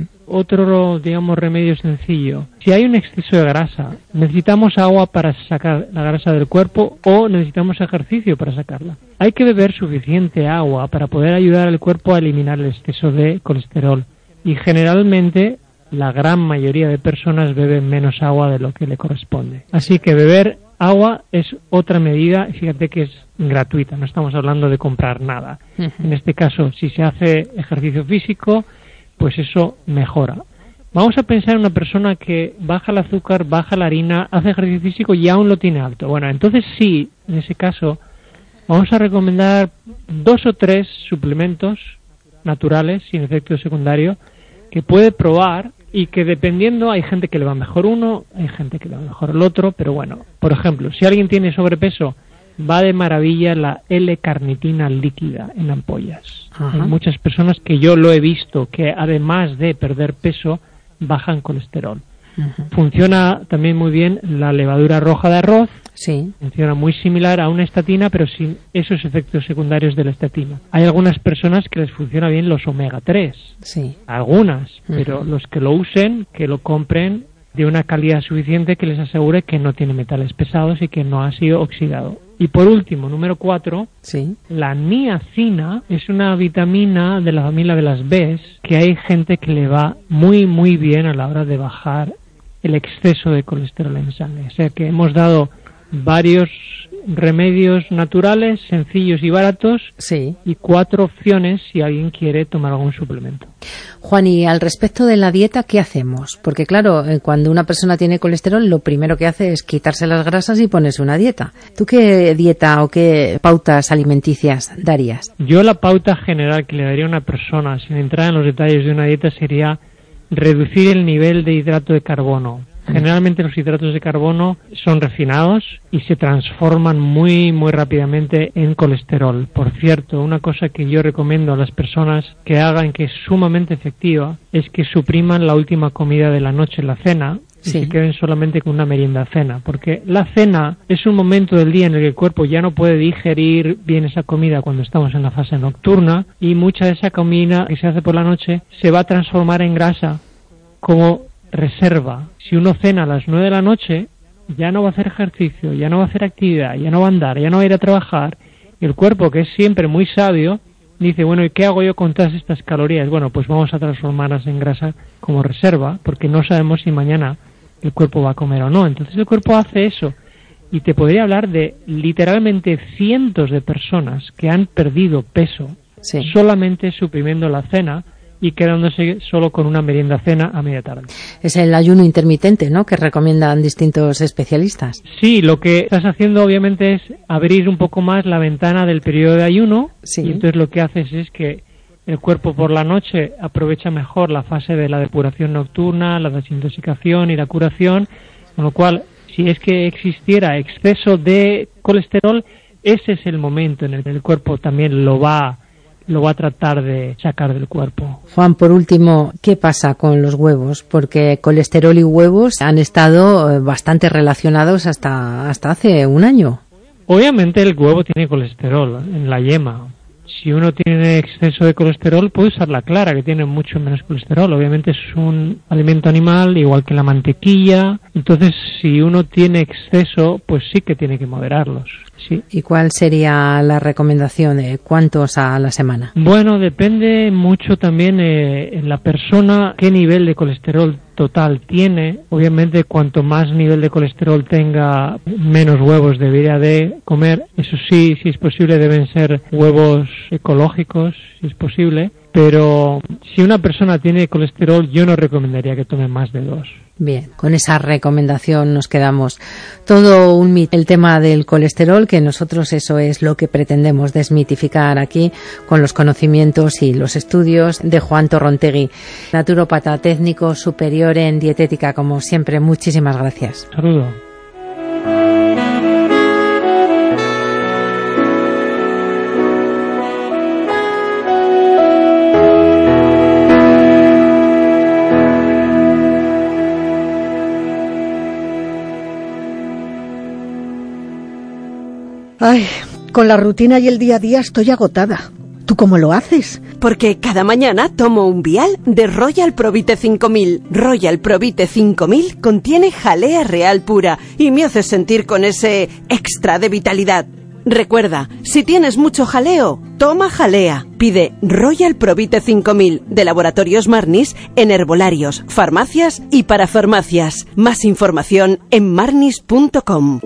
Otro, digamos, remedio sencillo. Si hay un exceso de grasa, necesitamos agua para sacar la grasa del cuerpo o necesitamos ejercicio para sacarla. Hay que beber suficiente agua para poder ayudar al cuerpo a eliminar el exceso de colesterol. Y generalmente la gran mayoría de personas beben menos agua de lo que le corresponde. Así que beber agua es otra medida, fíjate que es gratuita, no estamos hablando de comprar nada. En este caso, si se hace ejercicio físico, pues eso mejora. Vamos a pensar en una persona que baja el azúcar, baja la harina, hace ejercicio físico y aún lo tiene alto. Bueno, entonces sí, en ese caso, vamos a recomendar 2 o 3 suplementos naturales, sin efecto secundario, que puede probar y que dependiendo, hay gente que le va mejor uno, hay gente que le va mejor el otro, pero bueno, por ejemplo, si alguien tiene sobrepeso, va de maravilla la L-carnitina líquida en ampollas. Hay muchas personas que yo lo he visto que además de perder peso, bajan colesterol. Funciona también muy bien la levadura roja de arroz. Sí. Funciona muy similar a una estatina, pero sin esos efectos secundarios de la estatina. Hay algunas personas que les funciona bien los omega 3. Sí. Algunas, pero los que lo usen, que lo compren de una calidad suficiente que les asegure que no tiene metales pesados y que no ha sido oxidado. Y por último, número 4, la niacina es una vitamina de la familia de las Bs que hay gente que le va muy muy bien a la hora de bajar el exceso de colesterol en sangre. O sea que hemos dado varios remedios naturales, sencillos y baratos, y 4 opciones si alguien quiere tomar algún suplemento. Juan, y al respecto de la dieta, ¿qué hacemos? Porque claro, cuando una persona tiene colesterol, lo primero que hace es quitarse las grasas y ponerse una dieta. ¿Tú qué dieta o qué pautas alimenticias darías? Yo la pauta general que le daría a una persona, sin entrar en los detalles de una dieta, sería reducir el nivel de hidrato de carbono. Generalmente los hidratos de carbono son refinados y se transforman muy muy rápidamente en colesterol. Por cierto, una cosa que yo recomiendo a las personas que hagan, que es sumamente efectiva, es que supriman la última comida de la noche, la cena, y se queden solamente con una merienda cena, porque la cena es un momento del día en el que el cuerpo ya no puede digerir bien esa comida cuando estamos en la fase nocturna, y mucha de esa comida que se hace por la noche se va a transformar en grasa como reserva. Si uno cena a las 9 de la noche, ya no va a hacer ejercicio, ya no va a hacer actividad, ya no va a andar, ya no va a ir a trabajar, y el cuerpo, que es siempre muy sabio, dice, bueno, ¿y qué hago yo con todas estas calorías? Bueno, pues vamos a transformarlas en grasa como reserva, porque no sabemos si mañana el cuerpo va a comer o no. Entonces el cuerpo hace eso, y te podría hablar de literalmente cientos de personas que han perdido peso solamente suprimiendo la cena y quedándose solo con una merienda cena a media tarde. Es el ayuno intermitente, ¿no?, que recomiendan distintos especialistas. Sí, lo que estás haciendo obviamente es abrir un poco más la ventana del periodo de ayuno, y entonces lo que haces es que el cuerpo por la noche aprovecha mejor la fase de la depuración nocturna, la desintoxicación y la curación, con lo cual, si es que existiera exceso de colesterol, ese es el momento en el que el cuerpo también lo va a tratar de sacar del cuerpo. Juan, por último, ¿qué pasa con los huevos? Porque colesterol y huevos han estado bastante relacionados hasta hace un año. Obviamente el huevo tiene colesterol en la yema. Si uno tiene exceso de colesterol, puede usar la clara, que tiene mucho menos colesterol. Obviamente es un alimento animal, igual que la mantequilla. Entonces, si uno tiene exceso, pues sí que tiene que moderarlos. Sí. ¿Y cuál sería la recomendación? ¿Cuántos a la semana? Bueno, depende mucho también en la persona qué nivel de colesterol total tiene. Obviamente, cuanto más nivel de colesterol tenga, menos huevos debería de comer. Eso sí, si es posible, deben ser huevos ecológicos, si es posible. Pero si una persona tiene colesterol, yo no recomendaría que tome más de 2. Bien, con esa recomendación nos quedamos. Todo un mito, el tema del colesterol, que nosotros eso es lo que pretendemos desmitificar aquí con los conocimientos y los estudios de Juan Torrontegui, naturópata técnico superior en dietética. Como siempre, muchísimas gracias. Saludos. Ay, con la rutina y el día a día estoy agotada. ¿Tú cómo lo haces? Porque cada mañana tomo un vial de Royal Provite 5000. Royal Provite 5000 contiene jalea real pura y me hace sentir con ese extra de vitalidad. Recuerda, si tienes mucho jaleo, toma jalea. Pide Royal Provite 5000 de Laboratorios Marnis en herbolarios, farmacias y parafarmacias. Más información en marnis.com.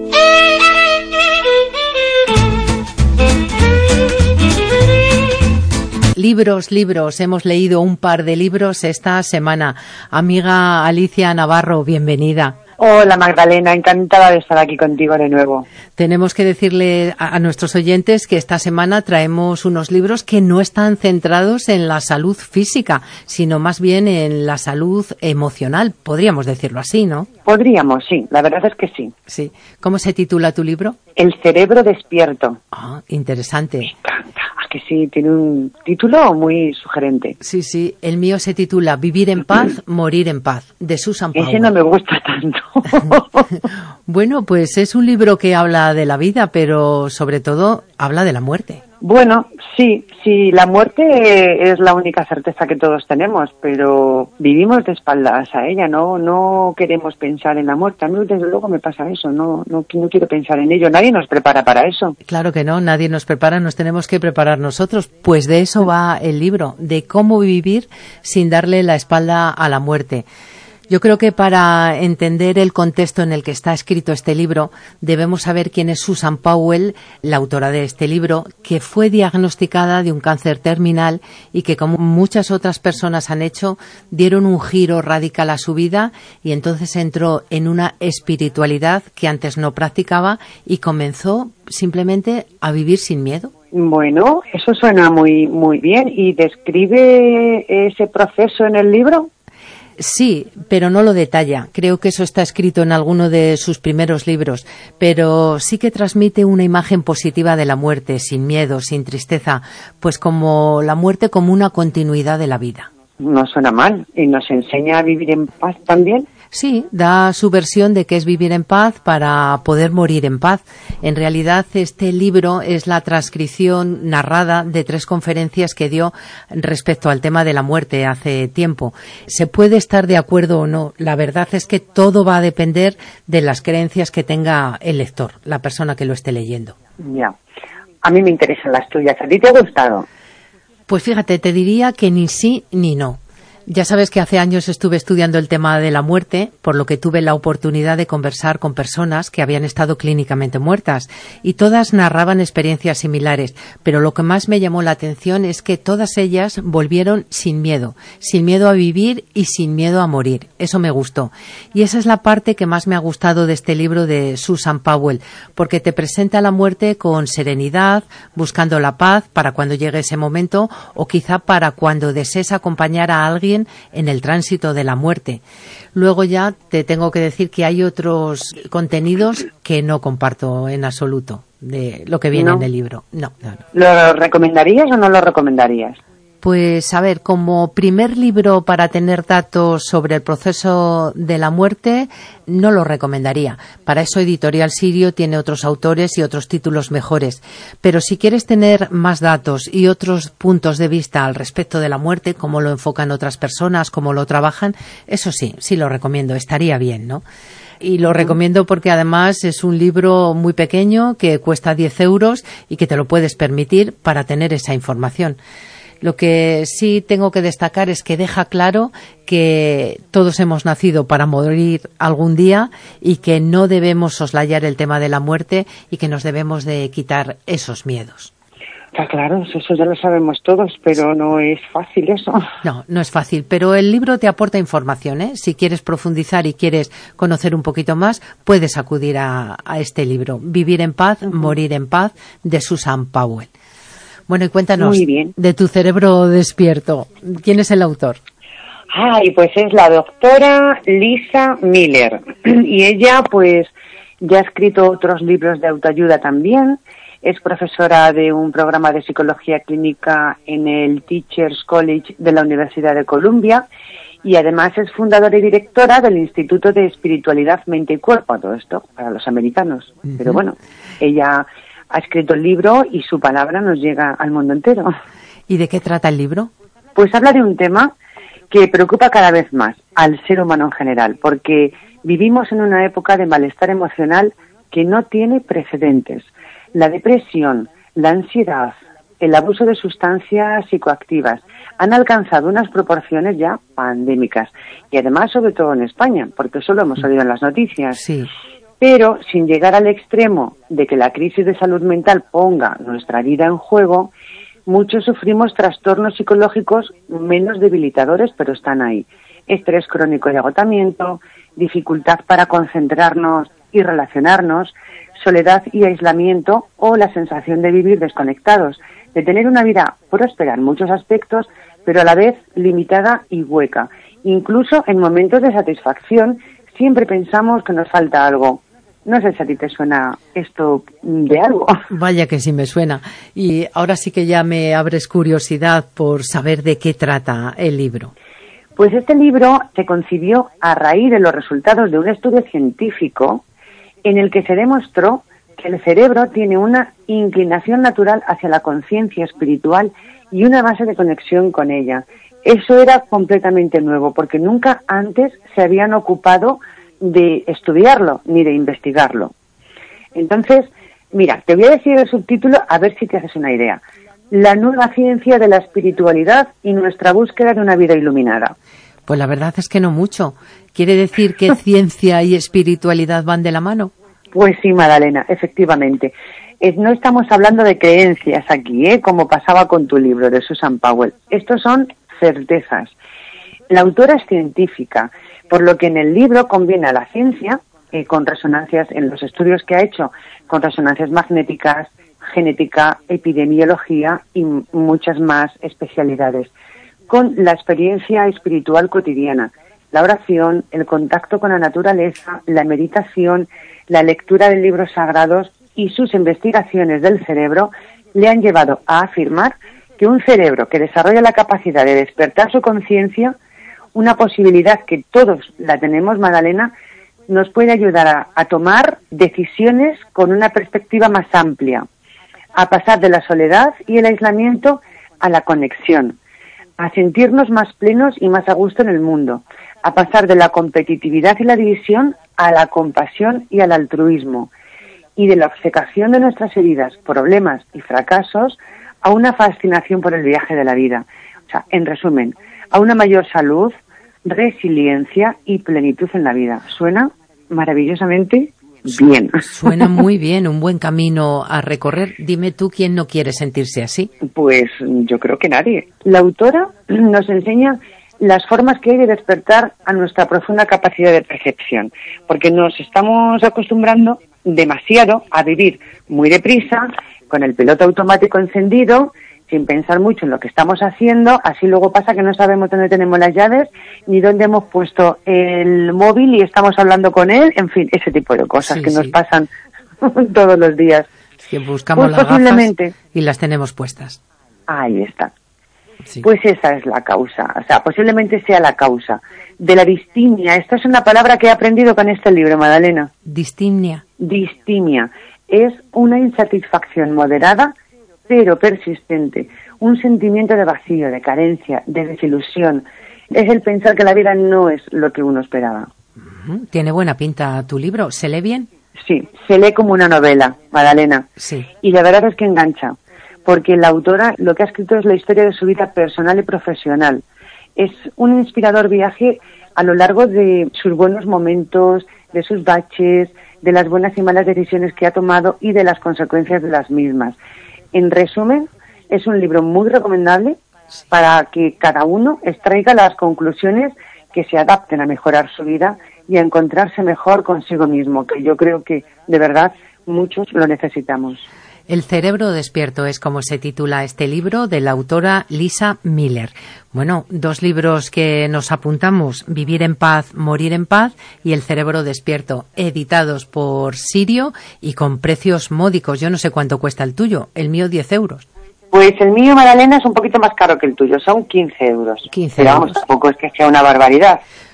Libros, hemos leído un par de libros esta semana. Amiga Alicia Navarro, bienvenida. Hola Magdalena, encantada de estar aquí contigo de nuevo. Tenemos que decirle a nuestros oyentes que esta semana traemos unos libros que no están centrados en la salud física, sino más bien en la salud emocional, podríamos decirlo así, ¿no? Podríamos, sí, la verdad es que sí. Sí. ¿Cómo se titula tu libro? El cerebro despierto. Ah, interesante. Me encanta, que sí, tiene un título muy sugerente. Sí, el mío se titula Vivir en paz, morir en paz, de Susan Powell. Ese no me gusta tanto. Bueno, pues es un libro que habla de la vida, pero sobre todo habla de la muerte. Bueno, sí, la muerte es la única certeza que todos tenemos, pero vivimos de espaldas a ella, no queremos pensar en la muerte. A mí desde luego me pasa eso, no quiero pensar en ello, nadie nos prepara para eso. Claro que no, nadie nos prepara, nos tenemos que preparar nosotros, pues de eso va el libro, de cómo vivir sin darle la espalda a la muerte. Yo creo que para entender el contexto en el que está escrito este libro, debemos saber quién es Susan Powell, la autora de este libro, que fue diagnosticada de un cáncer terminal y que, como muchas otras personas han hecho, dieron un giro radical a su vida y entonces entró en una espiritualidad que antes no practicaba y comenzó simplemente a vivir sin miedo. Bueno, eso suena muy, muy bien. ¿Y describe ese proceso en el libro? Sí, pero no lo detalla. Creo que eso está escrito en alguno de sus primeros libros, pero sí que transmite una imagen positiva de la muerte, sin miedo, sin tristeza, pues como la muerte como una continuidad de la vida. No suena mal. ¿Y nos enseña a vivir en paz también? Sí, da su versión de qué es vivir en paz para poder morir en paz. En realidad, este libro es la transcripción narrada de 3 conferencias que dio respecto al tema de la muerte hace tiempo. Se puede estar de acuerdo o no. La verdad es que todo va a depender de las creencias que tenga el lector, la persona que lo esté leyendo. Ya. A mí me interesan las tuyas. ¿A ti te ha gustado? Pues fíjate, te diría que ni sí ni no. Ya sabes que hace años estuve estudiando el tema de la muerte, por lo que tuve la oportunidad de conversar con personas que habían estado clínicamente muertas y todas narraban experiencias similares, pero lo que más me llamó la atención es que todas ellas volvieron sin miedo a vivir y sin miedo a morir. Eso me gustó. Y esa es la parte que más me ha gustado de este libro de Susan Powell, porque te presenta la muerte con serenidad, buscando la paz para cuando llegue ese momento o quizá para cuando desees acompañar a alguien en el tránsito de la muerte. Luego ya te tengo que decir que hay otros contenidos que no comparto en absoluto de lo que viene en el libro. No. ¿Lo recomendarías o no lo recomendarías? Pues a ver, como primer libro para tener datos sobre el proceso de la muerte, no lo recomendaría. Para eso Editorial Sirio tiene otros autores y otros títulos mejores. Pero si quieres tener más datos y otros puntos de vista al respecto de la muerte, cómo lo enfocan otras personas, cómo lo trabajan, eso sí lo recomiendo, estaría bien, ¿no? Y lo recomiendo porque además es un libro muy pequeño que cuesta 10 euros y que te lo puedes permitir para tener esa información. Lo que sí tengo que destacar es que deja claro que todos hemos nacido para morir algún día y que no debemos soslayar el tema de la muerte y que nos debemos de quitar esos miedos. Está claro, eso ya lo sabemos todos, pero no es fácil eso. No es fácil, pero el libro te aporta información, ¿eh? Si quieres profundizar y quieres conocer un poquito más, puedes acudir a este libro, Vivir en paz, morir en paz, de Susan Powell. Bueno, y cuéntanos de tu cerebro despierto. ¿Quién es el autor? Pues es la doctora Lisa Miller. Y ella, pues, ya ha escrito otros libros de autoayuda también. Es profesora de un programa de psicología clínica en el Teachers College de la Universidad de Columbia. Y además es fundadora y directora del Instituto de Espiritualidad, Mente y Cuerpo. Todo esto para los americanos. Pero bueno, ella ha escrito el libro y su palabra nos llega al mundo entero. ¿Y de qué trata el libro? Pues habla de un tema que preocupa cada vez más al ser humano en general, porque vivimos en una época de malestar emocional que no tiene precedentes. La depresión, la ansiedad, el abuso de sustancias psicoactivas han alcanzado unas proporciones ya pandémicas. Y además, sobre todo en España, porque eso lo hemos oído en las noticias. Sí. Pero sin llegar al extremo de que la crisis de salud mental ponga nuestra vida en juego, muchos sufrimos trastornos psicológicos menos debilitadores, pero están ahí. Estrés crónico y agotamiento, dificultad para concentrarnos y relacionarnos, soledad y aislamiento o la sensación de vivir desconectados, de tener una vida próspera en muchos aspectos, pero a la vez limitada y hueca. Incluso en momentos de satisfacción siempre pensamos que nos falta algo. No sé si a ti te suena esto de algo. Vaya que sí me suena. Y ahora sí que ya me abres curiosidad por saber de qué trata el libro. Pues este libro se concibió a raíz de los resultados de un estudio científico en el que se demostró que el cerebro tiene una inclinación natural hacia la conciencia espiritual y una base de conexión con ella. Eso era completamente nuevo, porque nunca antes se habían ocupado de estudiarlo ni de investigarlo. Entonces, mira, te voy a decir el subtítulo a ver si te haces una idea. La nueva ciencia de la espiritualidad y nuestra búsqueda de una vida iluminada. Pues la verdad es que no mucho. ¿Quiere decir que ciencia y espiritualidad van de la mano? Pues sí, Madalena, efectivamente. No estamos hablando de creencias aquí, como pasaba con tu libro de Susan Powell. Estos son certezas. La autora es científica, por lo que en el libro combina la ciencia con resonancias, en los estudios que ha hecho, con resonancias magnéticas, genética, epidemiología y muchas más especialidades, con la experiencia espiritual cotidiana, la oración, el contacto con la naturaleza, la meditación, la lectura de libros sagrados y sus investigaciones del cerebro le han llevado a afirmar que un cerebro que desarrolla la capacidad de despertar su conciencia, una posibilidad que todos la tenemos, Magdalena, nos puede ayudar a tomar decisiones con una perspectiva más amplia, a pasar de la soledad y el aislamiento a la conexión, a sentirnos más plenos y más a gusto en el mundo, a pasar de la competitividad y la división a la compasión y al altruismo, y de la obcecación de nuestras heridas, problemas y fracasos a una fascinación por el viaje de la vida. O sea, en resumen, a una mayor salud, resiliencia y plenitud en la vida. ¿Suena maravillosamente bien? Suena muy bien, un buen camino a recorrer. Dime tú, ¿quién no quiere sentirse así? Pues yo creo que nadie. La autora nos enseña las formas que hay de despertar a nuestra profunda capacidad de percepción, porque nos estamos acostumbrando demasiado a vivir muy deprisa, con el piloto automático encendido, sin pensar mucho en lo que estamos haciendo. Así luego pasa que no sabemos dónde tenemos las llaves, ni dónde hemos puesto el móvil y estamos hablando con él, en fin, ese tipo de cosas que nos pasan todos los días. Que buscamos pues las posiblemente gafas y las tenemos puestas. Ahí está. Sí. Pues esa es la causa, o sea, posiblemente sea la causa de la distimia. Esta es una palabra que he aprendido con este libro, Magdalena. Distimia. Distimia. Es una insatisfacción moderada, pero persistente. Un sentimiento de vacío, de carencia, de desilusión. Es el pensar que la vida no es lo que uno esperaba. Tiene buena pinta tu libro. ¿Se lee bien? Sí, se lee como una novela, Magdalena. Sí. Y la verdad es que engancha, porque la autora lo que ha escrito es la historia de su vida personal y profesional. Es un inspirador viaje a lo largo de sus buenos momentos, de sus baches, de las buenas y malas decisiones que ha tomado y de las consecuencias de las mismas. En resumen, es un libro muy recomendable para que cada uno extraiga las conclusiones que se adapten a mejorar su vida y a encontrarse mejor consigo mismo, que yo creo que, de verdad, muchos lo necesitamos. El cerebro despierto es como se titula este libro de la autora Lisa Miller. Bueno, 2 libros que nos apuntamos, Vivir en paz, morir en paz y El cerebro despierto, editados por Sirio y con precios módicos. Yo no sé cuánto cuesta el tuyo, el mío 10 euros. Pues el mío, Magdalena, es un poquito más caro que el tuyo, son 15 euros. 15 Pero vamos, euros. tampoco es que sea una barbaridad.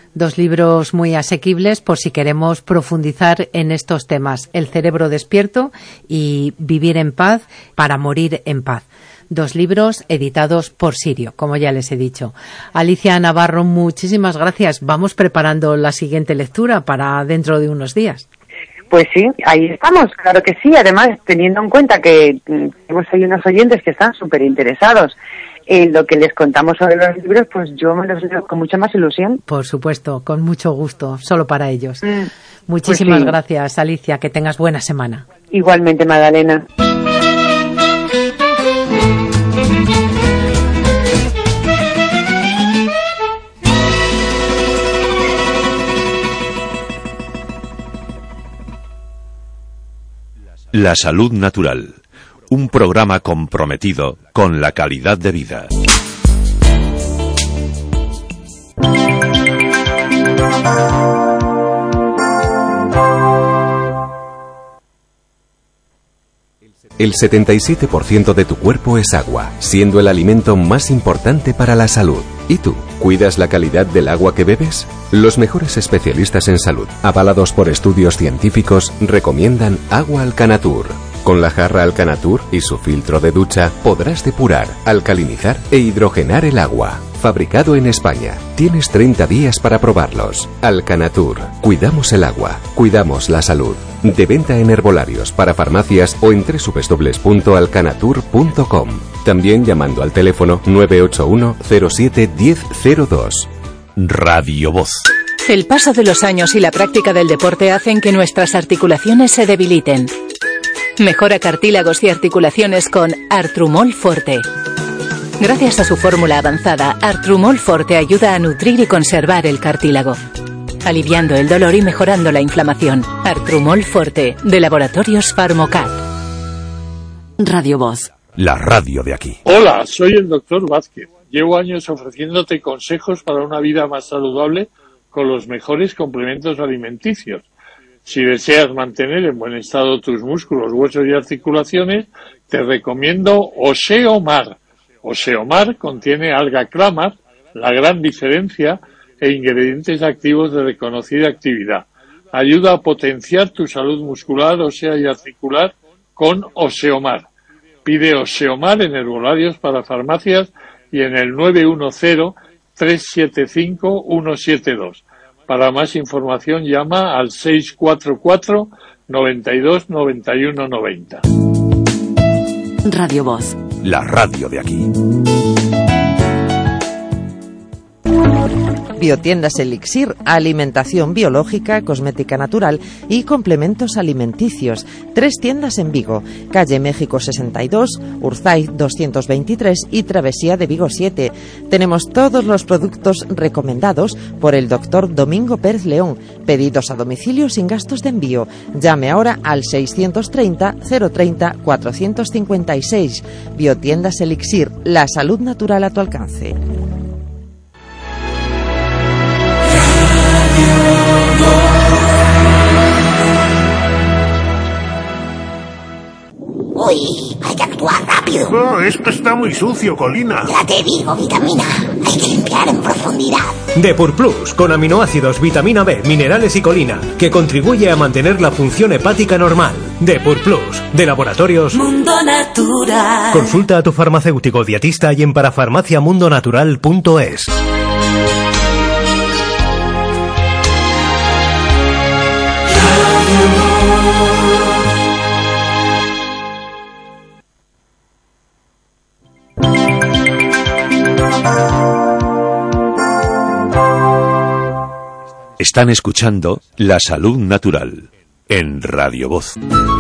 2 libros muy asequibles por si queremos profundizar en estos temas: El cerebro despierto y Vivir en paz para morir en paz. 2 libros editados por Sirio, como ya les he dicho. Alicia Navarro, muchísimas gracias. Vamos preparando la siguiente lectura para dentro de unos días. Pues sí, ahí estamos, claro que sí. Además, teniendo en cuenta que tenemos ahí unos oyentes que están súper interesados en lo que les contamos sobre los libros, pues yo me los leo con mucha más ilusión. Por supuesto, con mucho gusto, solo para ellos. Muchísimas gracias, Alicia, que tengas buena semana. Igualmente, Magdalena. La salud natural, un programa comprometido con la calidad de vida. El 77% de tu cuerpo es agua, siendo el alimento más importante para la salud. ¿Y tú? ¿Cuidas la calidad del agua que bebes? Los mejores especialistas en salud, avalados por estudios científicos, recomiendan Agua Alcanatur. Con la jarra Alcanatur y su filtro de ducha podrás depurar, alcalinizar e hidrogenar el agua. Fabricado en España. Tienes 30 días para probarlos. Alcanatur. Cuidamos el agua. Cuidamos la salud. De venta en herbolarios, para farmacias o en www.alcanatur.com. También llamando al teléfono 981 07 1002. Radio Voz. El paso de los años y la práctica del deporte hacen que nuestras articulaciones se debiliten. Mejora cartílagos y articulaciones con Artrumol Forte. Gracias a su fórmula avanzada, Artrumol Forte ayuda a nutrir y conservar el cartílago, aliviando el dolor y mejorando la inflamación. Artrumol Forte, de Laboratorios Pharmocat. Radio Voz. La radio de aquí. Hola, soy el doctor Vázquez. Llevo años ofreciéndote consejos para una vida más saludable con los mejores complementos alimenticios. Si deseas mantener en buen estado tus músculos, huesos y articulaciones, te recomiendo Oseomar. Oseomar contiene alga clamar, la gran diferencia, e ingredientes activos de reconocida actividad. Ayuda a potenciar tu salud muscular, ósea y articular con Oseomar. Pide Oseomar en herbolarios, para farmacias y en el 910-375-172. Para más información llama al 644 92 91 90. Radio Voz. La radio de aquí. Biotiendas Elixir, alimentación biológica, cosmética natural y complementos alimenticios. 3 tiendas en Vigo: calle México 62, Urzaiz 223 y Travesía de Vigo 7. Tenemos todos los productos recomendados por el doctor Domingo Pérez León. Pedidos a domicilio sin gastos de envío. Llame ahora al 630 030 456. Biotiendas Elixir, la salud natural a tu alcance. Uy, hay que actuar rápido. Oh, esto está muy sucio, Colina. Ya te digo, vitamina. Hay que limpiar en profundidad. Depur Plus, con aminoácidos, vitamina B, minerales y colina, que contribuye a mantener la función hepática normal. Depur Plus, de Laboratorios Mundo Natural. Consulta a tu farmacéutico dietista y en parafarmaciamundonatural.es. Están escuchando La Salud Natural en Radio Voz.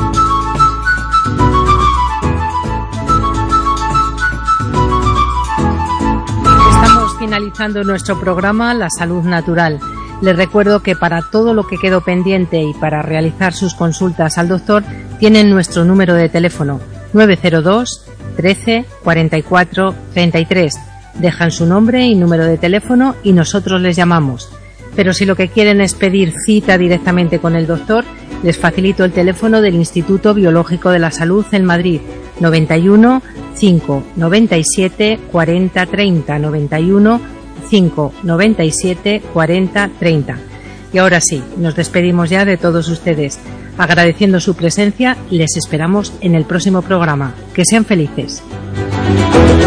Estamos finalizando nuestro programa La Salud Natural. Les recuerdo que para todo lo que quedó pendiente y para realizar sus consultas al doctor, tienen nuestro número de teléfono 902 13 44 33. Dejan su nombre y número de teléfono y nosotros les llamamos. Pero si lo que quieren es pedir cita directamente con el doctor, les facilito el teléfono del Instituto Biológico de la Salud en Madrid, 91 5 97 40 30, 91 5 97 40 30. Y ahora sí, nos despedimos ya de todos ustedes. Agradeciendo su presencia, les esperamos en el próximo programa. Que sean felices.